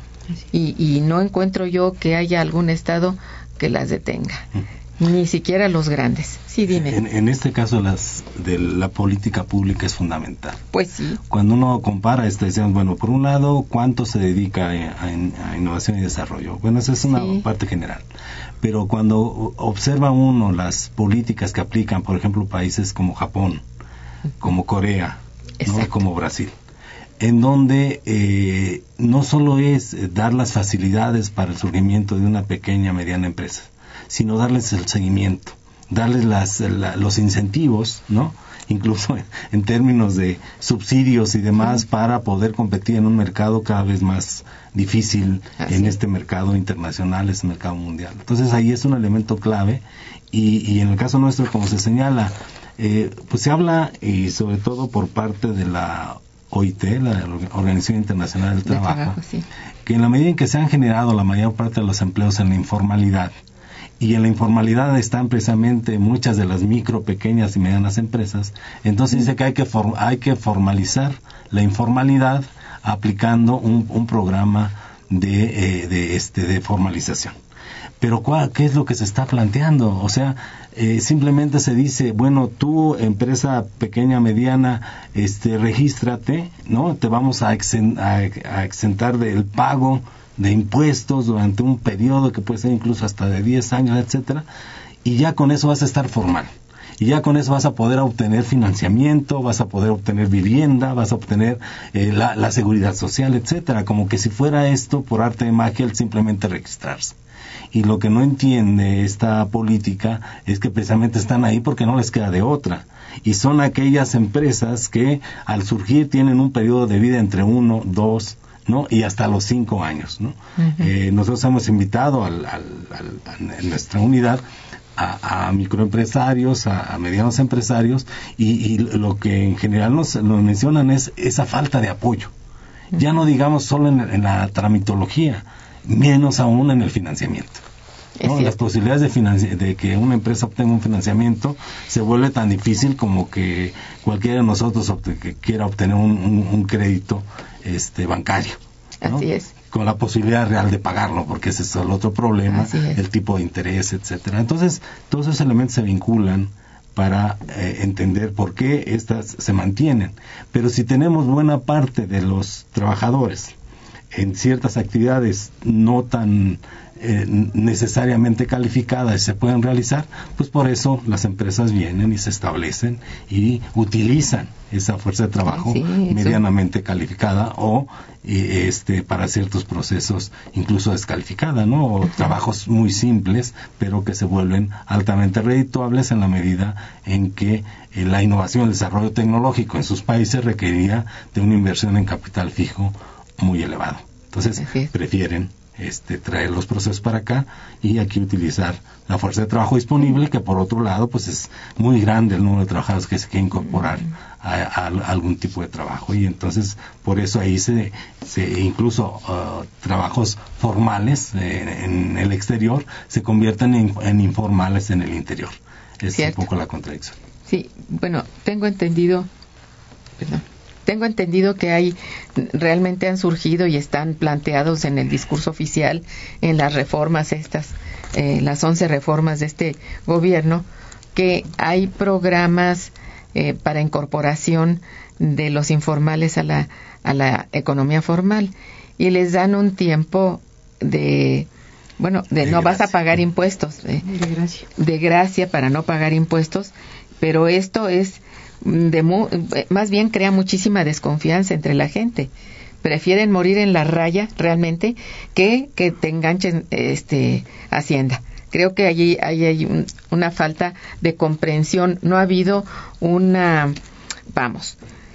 Y, y no encuentro yo que haya algún Estado que las detenga, ni siquiera los grandes. Sí, dime. En, en este caso, las de la política pública es fundamental. Pues sí. Cuando uno compara esto, decimos, bueno, por un lado, ¿cuánto se dedica a, a, a innovación y desarrollo? Bueno, esa es una sí. parte general. Pero cuando observa uno las políticas que aplican, por ejemplo, países como Japón, como Corea, ¿no? como Brasil, en donde eh, no solo es dar las facilidades para el surgimiento de una pequeña, mediana empresa, sino darles el seguimiento, darles las, la, los incentivos, ¿no? Incluso en, en términos de subsidios y demás, para poder competir en un mercado cada vez más difícil, Así. en este mercado internacional, este mercado mundial. Entonces ahí es un elemento clave y, y en el caso nuestro, como se señala, eh, pues se habla, y sobre todo por parte de la O I T, la Organización Internacional del Trabajo, de trabajo sí. que en la medida en que se han generado la mayor parte de los empleos en la informalidad, y en la informalidad están precisamente muchas de las micro, pequeñas y medianas empresas, entonces dice que hay que form- hay que formalizar la informalidad aplicando un, un programa de, eh, de este de formalización. Pero ¿cuál, ¿qué es lo que se está planteando? O sea, eh, simplemente se dice, bueno, tú, empresa pequeña, mediana, este, regístrate, ¿no? Te vamos a, exen- a, a exentar del pago de impuestos durante un periodo que puede ser incluso hasta de diez años, etcétera, y ya con eso vas a estar formal. Y ya con eso vas a poder obtener financiamiento, vas a poder obtener vivienda, vas a obtener eh, la, la seguridad social, etcétera, como que si fuera esto por arte de magia el simplemente registrarse. Y lo que no entiende esta política es que precisamente están ahí porque no les queda de otra. Y son aquellas empresas que al surgir tienen un periodo de vida entre uno, dos, ¿no? y hasta los cinco años, ¿no? Uh-huh. Eh, nosotros hemos invitado al, al, al, a nuestra unidad a, a microempresarios, a, a medianos empresarios, y, y lo que en general nos, nos mencionan es esa falta de apoyo. Uh-huh. Ya no digamos solo en, en la tramitología, menos aún en el financiamiento, ¿no? Las posibilidades de, financi- de que una empresa obtenga un financiamiento se vuelve tan difícil como que cualquiera de nosotros obte- que quiera obtener un, un, un crédito este bancario, ¿no? Así es. Con la posibilidad real de pagarlo, porque ese es el otro problema, el tipo de interés, etcétera. Entonces, todos esos elementos se vinculan para eh, entender por qué estas se mantienen. Pero si tenemos buena parte de los trabajadores en ciertas actividades no tan eh, necesariamente calificadas se pueden realizar, pues por eso las empresas vienen y se establecen y utilizan esa fuerza de trabajo sí, medianamente calificada o eh, este para ciertos procesos incluso descalificada, ¿no? O uh-huh. trabajos muy simples, pero que se vuelven altamente redituables en la medida en que eh, la innovación y el desarrollo tecnológico en sus países requería de una inversión en capital fijo muy elevado. Entonces prefieren este, traer los procesos para acá y aquí utilizar la fuerza de trabajo disponible, que por otro lado pues es muy grande el número de trabajadores que se quiere incorporar a, a, a algún tipo de trabajo, y entonces por eso ahí se, se incluso uh, trabajos formales eh, en el exterior se convierten en, en informales en el interior. Es Cierto. un poco la contradicción. Sí, bueno, tengo entendido, perdón. Tengo entendido que hay, realmente han surgido y están planteados en el discurso oficial, en las reformas estas, eh, las once reformas de este gobierno, que hay programas eh, para incorporación de los informales a la, a la economía formal, y les dan un tiempo de, bueno, de, de no gracia. Vas a pagar impuestos, eh, de gracia, de gracia para no pagar impuestos, pero esto es de mu- más bien crea muchísima desconfianza entre la gente. Prefieren morir en la raya realmente que que te enganchen este Hacienda. Creo que allí hay, hay un, una falta de comprensión. No ha habido una, vamos,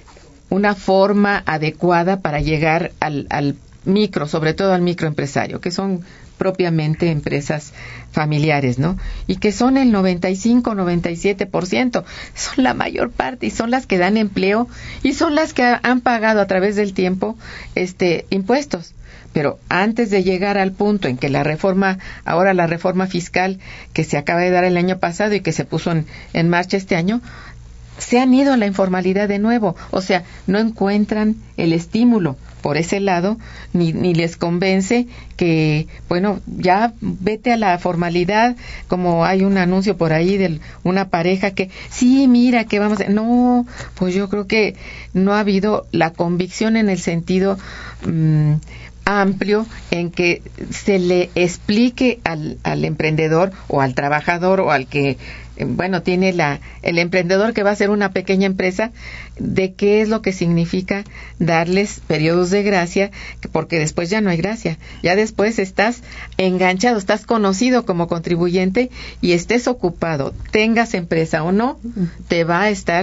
una forma adecuada para llegar al, al micro, sobre todo al microempresario, que son propiamente empresas familiares, ¿no? Y que son el noventa y cinco, noventa y siete por ciento, son la mayor parte y son las que dan empleo y son las que han pagado a través del tiempo este impuestos. Pero antes de llegar al punto en que la reforma, ahora la reforma fiscal que se acaba de dar el año pasado y que se puso en, en marcha este año, se han ido a la informalidad de nuevo, o sea, no encuentran el estímulo por ese lado, ni, ni les convence que, bueno, ya vete a la formalidad, como hay un anuncio por ahí de una pareja que, sí, mira, que vamos a... No, pues yo creo que no ha habido la convicción en el sentido mmm, amplio en que se le explique al, al emprendedor o al trabajador o al que, bueno, tiene la el emprendedor que va a hacer una pequeña empresa, de qué es lo que significa darles periodos de gracia, porque después ya no hay gracia, ya después estás enganchado, estás conocido como contribuyente y estés ocupado, tengas empresa o no, te va a estar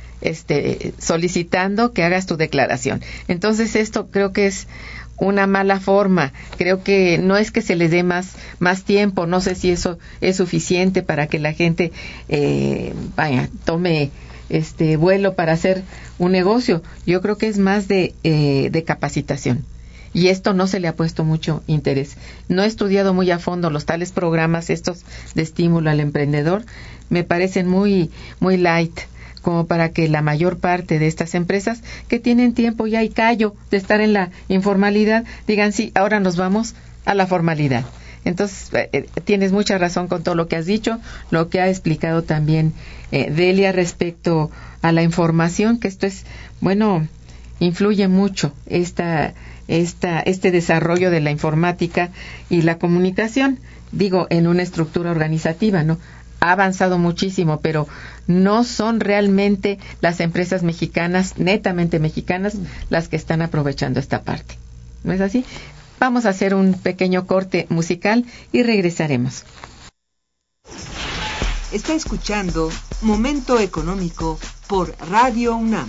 este solicitando que hagas tu declaración. Entonces esto creo que es una mala forma. Creo que no es que se les dé más más tiempo, no sé si eso es suficiente para que la gente eh, vaya, tome este vuelo para hacer un negocio. Yo creo que es más de eh, de capacitación. Y esto no se le ha puesto mucho interés. No he estudiado muy a fondo los tales programas estos de estímulo al emprendedor. Me parecen muy muy light, como para que la mayor parte de estas empresas que tienen tiempo ya y callo de estar en la informalidad digan, sí, ahora nos vamos a la formalidad. Entonces, eh, tienes mucha razón con todo lo que has dicho, lo que ha explicado también eh, Delia respecto a la información, que esto es, bueno, influye mucho esta, esta, este desarrollo de la informática y la comunicación, digo, en una estructura organizativa, ¿no? Ha avanzado muchísimo, pero no son realmente las empresas mexicanas, netamente mexicanas, las que están aprovechando esta parte. ¿No es así? Vamos a hacer un pequeño corte musical y regresaremos. Está escuchando Momento Económico por Radio UNAM.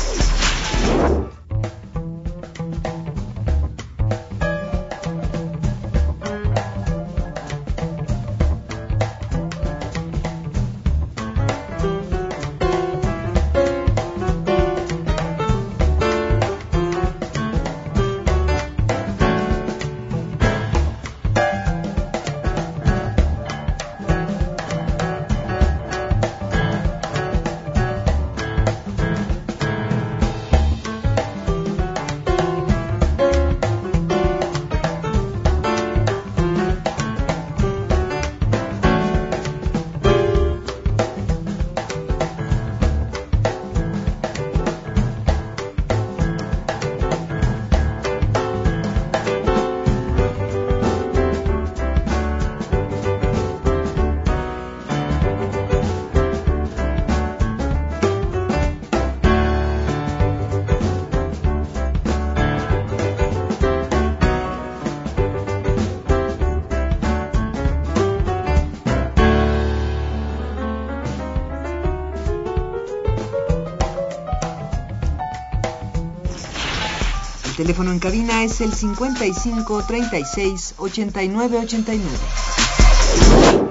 El teléfono en cabina es el cincuenta y cinco, treinta y seis, ochenta y nueve, ochenta y nueve.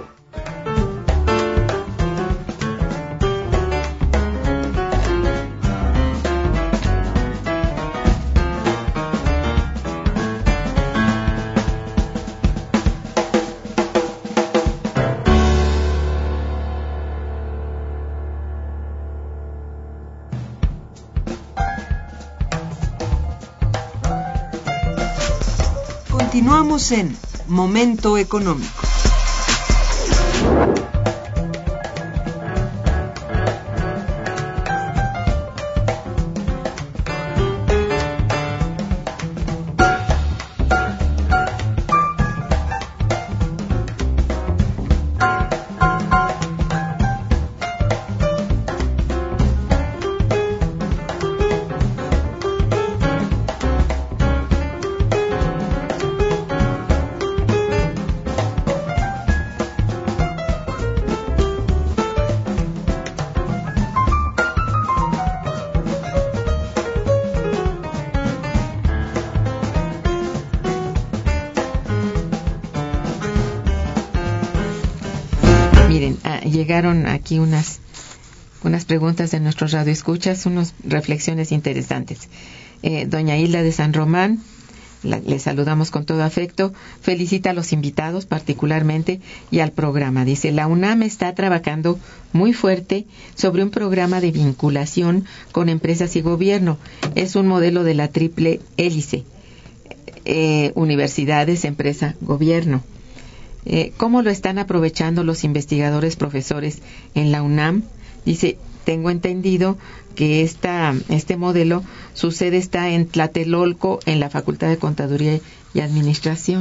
Continuamos en Momento Económico. llegaron aquí unas unas preguntas de nuestros radioescuchas, unas reflexiones interesantes. Eh, doña Hilda de San Román, la, le saludamos con todo afecto, felicita a los invitados particularmente y al programa. Dice, la UNAM está trabajando muy fuerte sobre un programa de vinculación con empresas y gobierno. Es un modelo de la triple hélice, eh, universidades, empresa, gobierno. Eh, ¿Cómo lo están aprovechando los investigadores profesores en la UNAM? Dice, tengo entendido que esta, este modelo, su sede está en Tlatelolco, en la Facultad de Contaduría y Administración.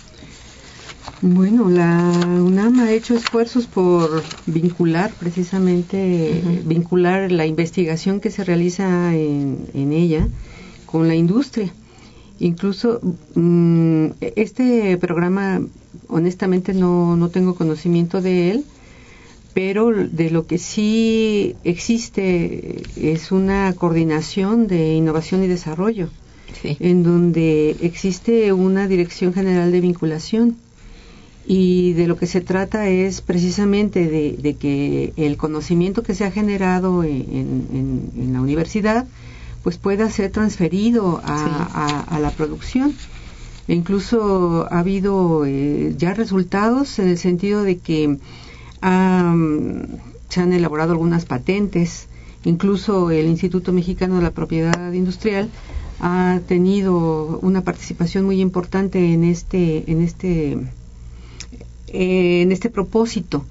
Bueno, la UNAM ha hecho esfuerzos por vincular, precisamente, uh-huh. vincular la investigación que se realiza en, en ella con la industria. Incluso mmm, este programa, honestamente no, no tengo conocimiento de él, pero de lo que sí existe es una coordinación de innovación y desarrollo, sí. en donde existe una Dirección General de Vinculación, y de lo que se trata es precisamente de, de que el conocimiento que se ha generado en, en, en la universidad pues pueda ser transferido a, sí. a, a la producción. E incluso ha habido eh, ya resultados en el sentido de que Um, se han elaborado algunas patentes, incluso el Instituto Mexicano de la Propiedad Industrial ha tenido una participación muy importante en este en este eh, en este propósito.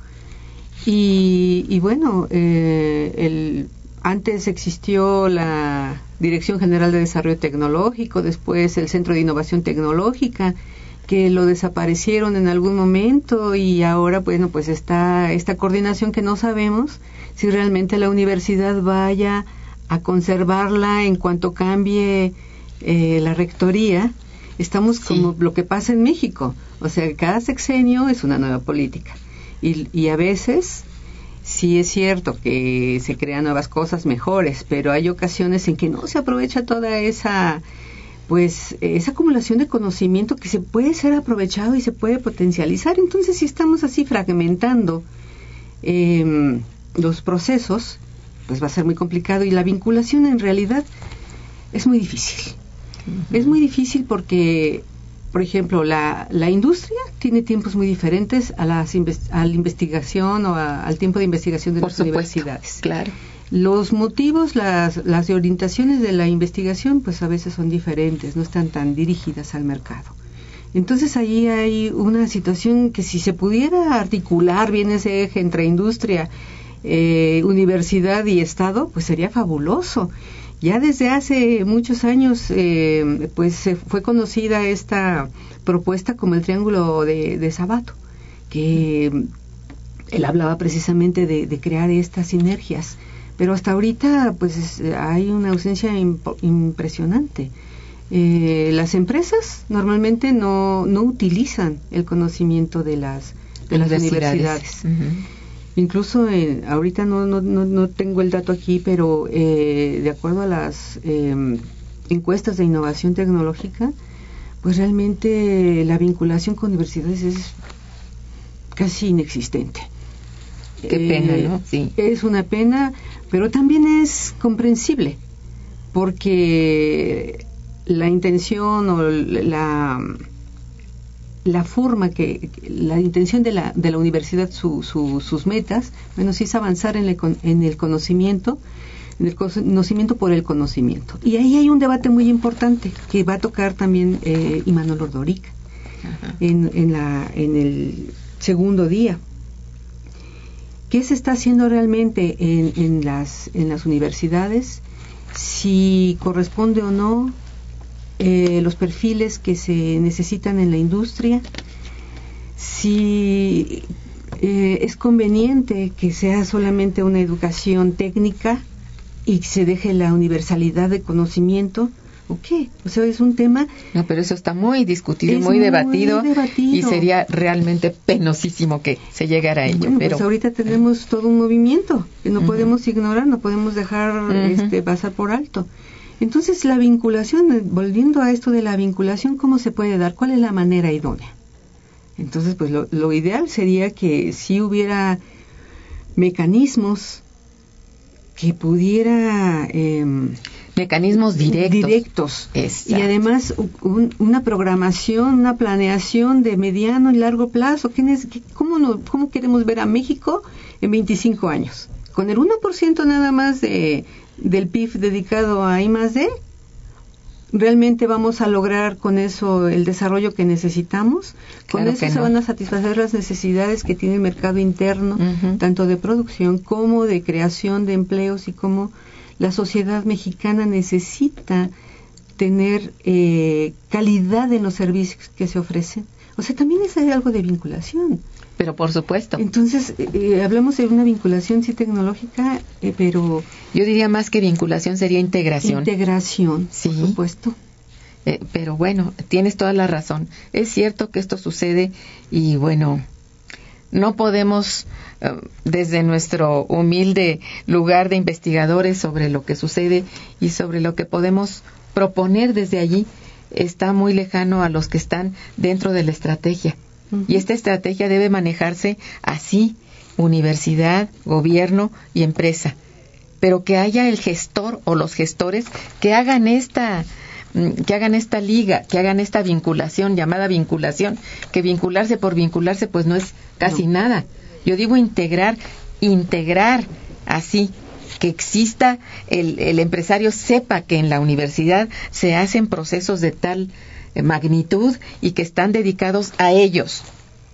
Y, y bueno, eh, el, antes existió la Dirección General de Desarrollo Tecnológico, después el Centro de Innovación Tecnológica, que lo desaparecieron en algún momento, y ahora, bueno, pues está esta coordinación que no sabemos si realmente la universidad vaya a conservarla en cuanto cambie eh, la rectoría. Estamos sí. como lo que pasa en México, o sea, cada sexenio es una nueva política, y, y a veces sí es cierto que se crean nuevas cosas mejores, pero hay ocasiones en que no se aprovecha toda esa pues esa acumulación de conocimiento que se puede ser aprovechado y se puede potencializar. Entonces, si estamos así fragmentando eh, los procesos, pues va a ser muy complicado, y la vinculación en realidad es muy difícil. Uh-huh. Es muy difícil porque, por ejemplo, la, la industria tiene tiempos muy diferentes a, las invest- a la investigación o a, al tiempo de investigación de por las supuesto, universidades. Claro. Los motivos, las, las orientaciones de la investigación, pues a veces son diferentes, no están tan dirigidas al mercado. Entonces ahí hay una situación que, si se pudiera articular bien ese eje entre industria, eh, universidad y Estado, pues sería fabuloso. Ya desde hace muchos años, eh, pues se fue conocida esta propuesta como el Triángulo de, de Sabato, que él hablaba precisamente de, de crear estas sinergias. Pero hasta ahorita pues hay una ausencia imp- impresionante. Eh, las empresas normalmente no, no utilizan el conocimiento de las, de las universidades. Uh-huh. Incluso eh, ahorita no, no, no, no tengo el dato aquí, pero eh, de acuerdo a las eh, encuestas de innovación tecnológica, pues realmente la vinculación con universidades es casi inexistente. Qué pena, ¿no? Sí. Es una pena, pero también es comprensible, porque la intención o la la forma que la intención de la de la universidad, su, su, sus metas, bueno, sí es avanzar en el, en el conocimiento, en el conocimiento por el conocimiento. Y ahí hay un debate muy importante que va a tocar también eh, Imanol Ordorica en, en la en el segundo día. ¿Qué se está haciendo realmente en, en, las, en las universidades? Si corresponde o no eh, los perfiles que se necesitan en la industria, si eh, es conveniente que sea solamente una educación técnica y se deje la universalidad de conocimiento, ¿o qué? O sea, es un tema... No, pero eso está muy discutido y muy, muy debatido, debatido, y sería realmente penosísimo que se llegara a ello. Bueno, pero pues ahorita tenemos todo un movimiento que no uh-huh. podemos ignorar, no podemos dejar uh-huh. este, pasar por alto. Entonces, la vinculación, volviendo a esto de la vinculación, ¿cómo se puede dar? ¿Cuál es la manera idónea? Entonces, pues lo, lo ideal sería que si hubiera mecanismos que pudiera... Eh, mecanismos directos. Directos. Exacto. Y además un, una programación, una planeación de mediano y largo plazo. ¿Cómo, no, ¿Cómo queremos ver a México en veinticinco años? ¿Con el uno por ciento nada más de, del P I B dedicado a I más D? ¿Realmente vamos a lograr con eso el desarrollo que necesitamos? Con Claro eso que se no. van a satisfacer las necesidades que tiene el mercado interno, Uh-huh. tanto de producción como de creación de empleos, y cómo la sociedad mexicana necesita tener eh, calidad en los servicios que se ofrecen. O sea, también es algo de vinculación. Pero por supuesto. Entonces, eh, hablamos de una vinculación sí tecnológica, eh, pero... Yo diría más que vinculación sería integración. Integración, Sí. por supuesto. Eh, pero bueno, tienes toda la razón. Es cierto que esto sucede y bueno, no podemos, uh, desde nuestro humilde lugar de investigadores sobre lo que sucede y sobre lo que podemos proponer desde allí, está muy lejano a los que están dentro de la estrategia. Uh-huh. Y esta estrategia debe manejarse así, universidad, gobierno y empresa. Pero que haya el gestor o los gestores que hagan esta... que hagan esta liga, que hagan esta vinculación, llamada vinculación, que vincularse por vincularse pues no es casi no. nada. Yo digo integrar, integrar así, que exista, el, el empresario sepa que en la universidad se hacen procesos de tal eh, magnitud y que están dedicados a ellos.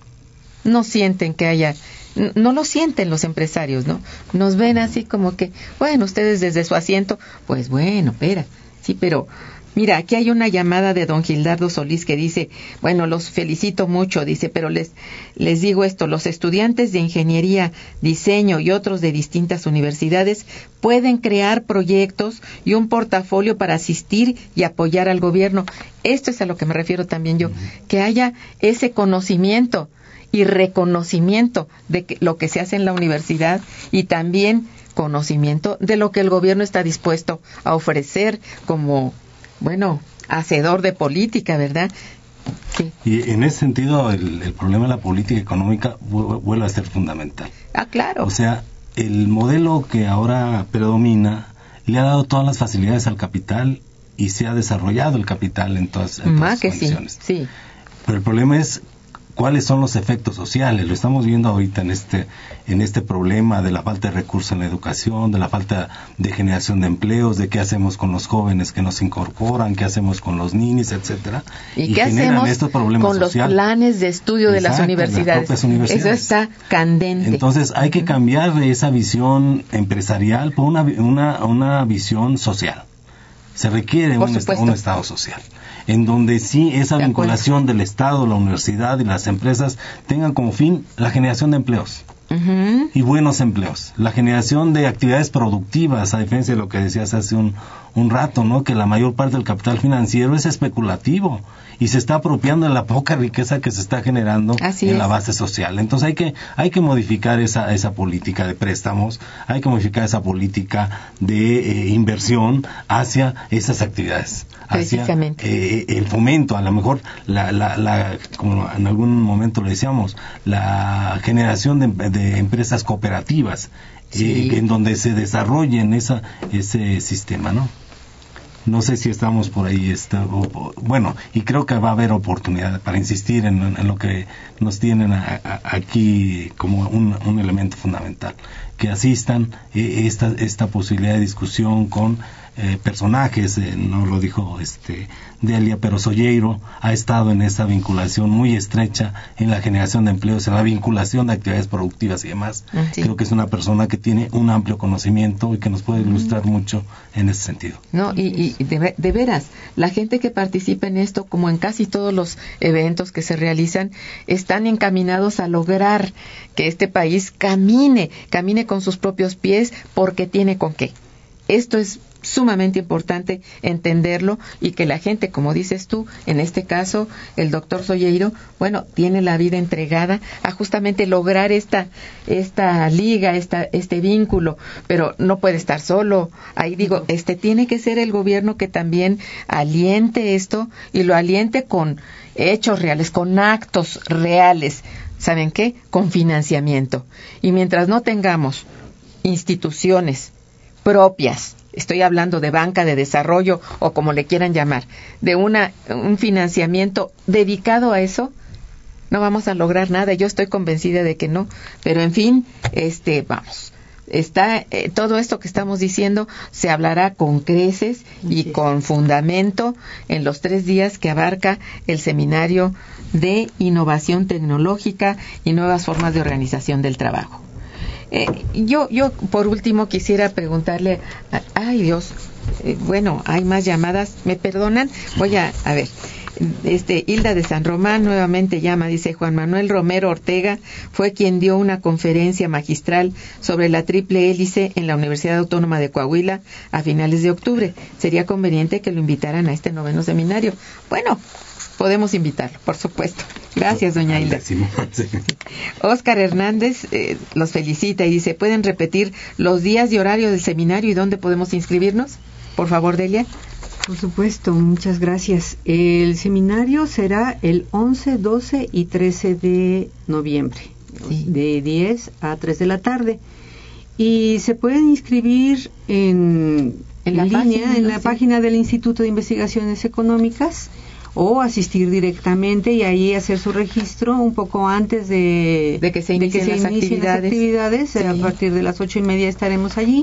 No sienten que haya... No lo sienten los empresarios, ¿no? Nos ven así como que, bueno, ustedes desde su asiento, pues bueno, espera, sí, pero... Mira, aquí hay una llamada de don Gildardo Solís que dice, bueno, los felicito mucho, dice, pero les, les digo esto, los estudiantes de ingeniería, diseño y otros de distintas universidades pueden crear proyectos y un portafolio para asistir y apoyar al gobierno. Esto es a lo que me refiero también yo, que haya ese conocimiento y reconocimiento de que, lo que se hace en la universidad y también conocimiento de lo que el gobierno está dispuesto a ofrecer como... bueno, hacedor de política, ¿verdad? Sí. Y en ese sentido, el, el problema de la política económica vuelve a ser fundamental. Ah, claro. O sea, el modelo que ahora predomina le ha dado todas las facilidades al capital y se ha desarrollado el capital en todas, en todas Más que condiciones. Sí, sí. Pero el problema es cuáles son los efectos sociales. Lo estamos viendo ahorita en este en este problema de la falta de recursos en la educación, de la falta de generación de empleos, de qué hacemos con los jóvenes que nos incorporan, qué hacemos con los niños, etcétera. ¿Y, y qué hacemos estos problemas con social. los planes de estudio de las Exacto, universidades? las universidades? Eso está candente. Entonces hay que cambiar de esa visión empresarial por una una, una visión social. Se requiere un, est- un Estado social, en donde sí esa de vinculación del Estado, la universidad y las empresas tengan como fin la generación de empleos. Uh-huh. Y buenos empleos, la generación de actividades productivas, a diferencia de lo que decías hace un, un rato, ¿no? Que la mayor parte del capital financiero es especulativo y se está apropiando de la poca riqueza que se está generando Así en es. la base social. Entonces hay que hay que modificar esa esa política de préstamos, hay que modificar esa política de eh, inversión hacia esas actividades, hacia eh, el fomento, a lo mejor la, la, la como en algún momento le decíamos, la generación de, de de empresas cooperativas, sí. eh, en donde se desarrollen esa ese sistema, ¿no? No sé si estamos por ahí, está, o, o, bueno, y creo que va a haber oportunidad para insistir en, en lo que nos tienen a, a, aquí como un, un elemento fundamental, que asistan eh, esta esta posibilidad de discusión con eh, personajes, eh, no lo dijo este Delia, pero Solleiro ha estado en esa vinculación muy estrecha en la generación de empleos, en la vinculación de actividades productivas y demás. Sí. Creo que es una persona que tiene un amplio conocimiento y que nos puede ilustrar mm. mucho en ese sentido. No, y, y de, de veras, la gente que participa en esto, como en casi todos los eventos que se realizan, están encaminados a lograr que este país camine, camine con sus propios pies, porque tiene con qué. Esto es sumamente importante entenderlo y que la gente, como dices tú, en este caso el doctor Solleiro, bueno, tiene la vida entregada a justamente lograr esta esta liga, esta este vínculo, pero no puede estar solo. Ahí digo, este tiene que ser el gobierno que también aliente esto y lo aliente con hechos reales, con actos reales. ¿saben qué? Con financiamiento. Y mientras no tengamos instituciones propias, estoy hablando de banca de desarrollo o como le quieran llamar, de una un financiamiento dedicado a eso, no vamos a lograr nada. Yo estoy convencida de que no, pero en fin, este, vamos, está eh, todo esto que estamos diciendo se hablará con creces y sí, con fundamento en los tres días que abarca el seminario de innovación tecnológica y nuevas formas de organización del trabajo. Eh, yo, yo por último quisiera preguntarle, a, ay Dios, eh, bueno, hay más llamadas, ¿me perdonan? Voy a, a ver, este, Hilda de San Román nuevamente llama, dice: Juan Manuel Romero Ortega fue quien dio una conferencia magistral sobre la triple hélice en la Universidad Autónoma de Coahuila a finales de octubre. Sería conveniente que lo invitaran a este noveno seminario. Bueno, podemos invitarlo, por supuesto. Gracias, doña Hilda. Óscar Hernández eh, los felicita y dice: ¿pueden repetir los días y horario del seminario y dónde podemos inscribirnos? Por favor, Delia. Por supuesto, muchas gracias. El seminario será el once, doce y trece de noviembre, sí, de diez a tres de la tarde. Y se pueden inscribir en, en, en la línea, página, en la sí. página del Instituto de Investigaciones Económicas, o asistir directamente y ahí hacer su registro un poco antes de, de que se inicien, de que se las, inicien actividades. las actividades. Sí. A partir de las ocho y media estaremos allí.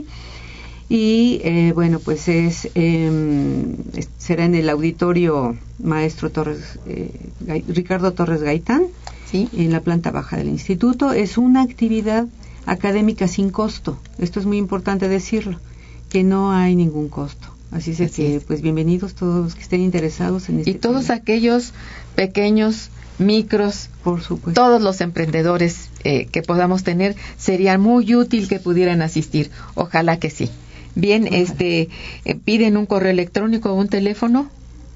Y eh, bueno, pues es eh, será en el auditorio Maestro Torres eh, Gay, Ricardo Torres Gaitán, ¿sí?, en la planta baja del instituto. Es una actividad académica sin costo. Esto es muy importante decirlo, que no hay ningún costo. Así es, Así que es. Pues bienvenidos todos los que estén interesados en este y todos tema. Aquellos pequeños, micros, por supuesto, todos los emprendedores eh, que podamos tener, sería muy útil que pudieran asistir. Ojalá que sí. Bien, Ojalá. este eh, piden un correo electrónico o un teléfono.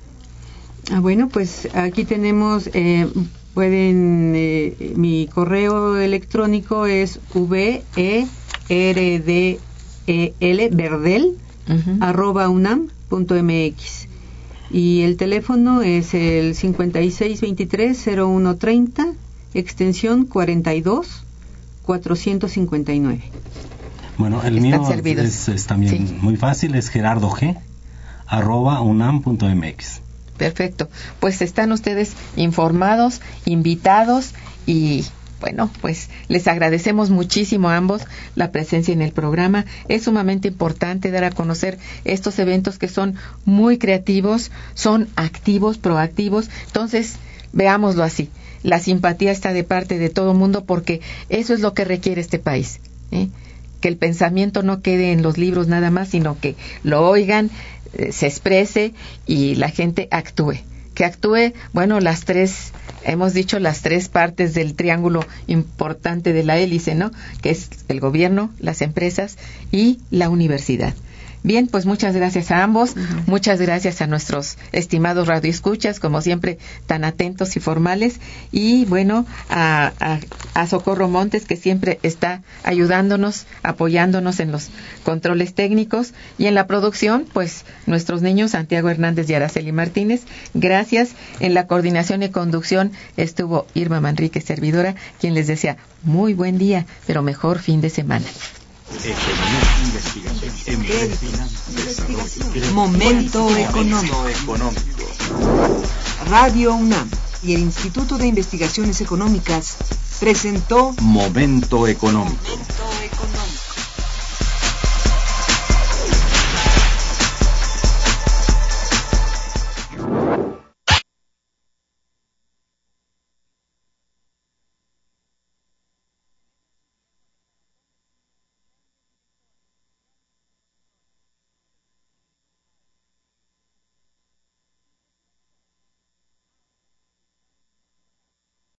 Ah, bueno, pues aquí tenemos, eh, pueden, eh, mi correo electrónico es v e r d e l verdel uh-huh. arroba unam punto mx, y el teléfono es el cincuenta y seis veintitrés cero uno treinta, extensión cuarenta y dos cuatrocientos cincuenta y nueve. Bueno, el mío es, es también sí. muy fácil, es gerardo g arroba unam punto mx. Perfecto, pues están ustedes informados, invitados, y bueno, pues les agradecemos muchísimo a ambos la presencia en el programa. Es sumamente importante dar a conocer estos eventos que son muy creativos, son activos, proactivos. Entonces, veámoslo así, la simpatía está de parte de todo mundo, porque eso es lo que requiere este país, ¿eh? Que el pensamiento no quede en los libros nada más, sino que lo oigan, eh, se exprese y la gente actúe. Que actúe, bueno, las tres, hemos dicho las tres partes del triángulo importante de la hélice, ¿no? Que es el gobierno, las empresas y la universidad. Bien, pues muchas gracias a ambos, uh-huh. muchas gracias a nuestros estimados radioescuchas, como siempre, tan atentos y formales, y bueno, a, a, a Socorro Montes, que siempre está ayudándonos, apoyándonos en los controles técnicos, y en la producción, pues, nuestros niños, Santiago Hernández y Araceli Martínez. Gracias. En la coordinación y conducción estuvo Irma Manrique, servidora, quien les desea muy buen día, pero mejor fin de semana. Momento económico. Radio UNAM y el Instituto de Investigaciones Económicas presentó Momento económico.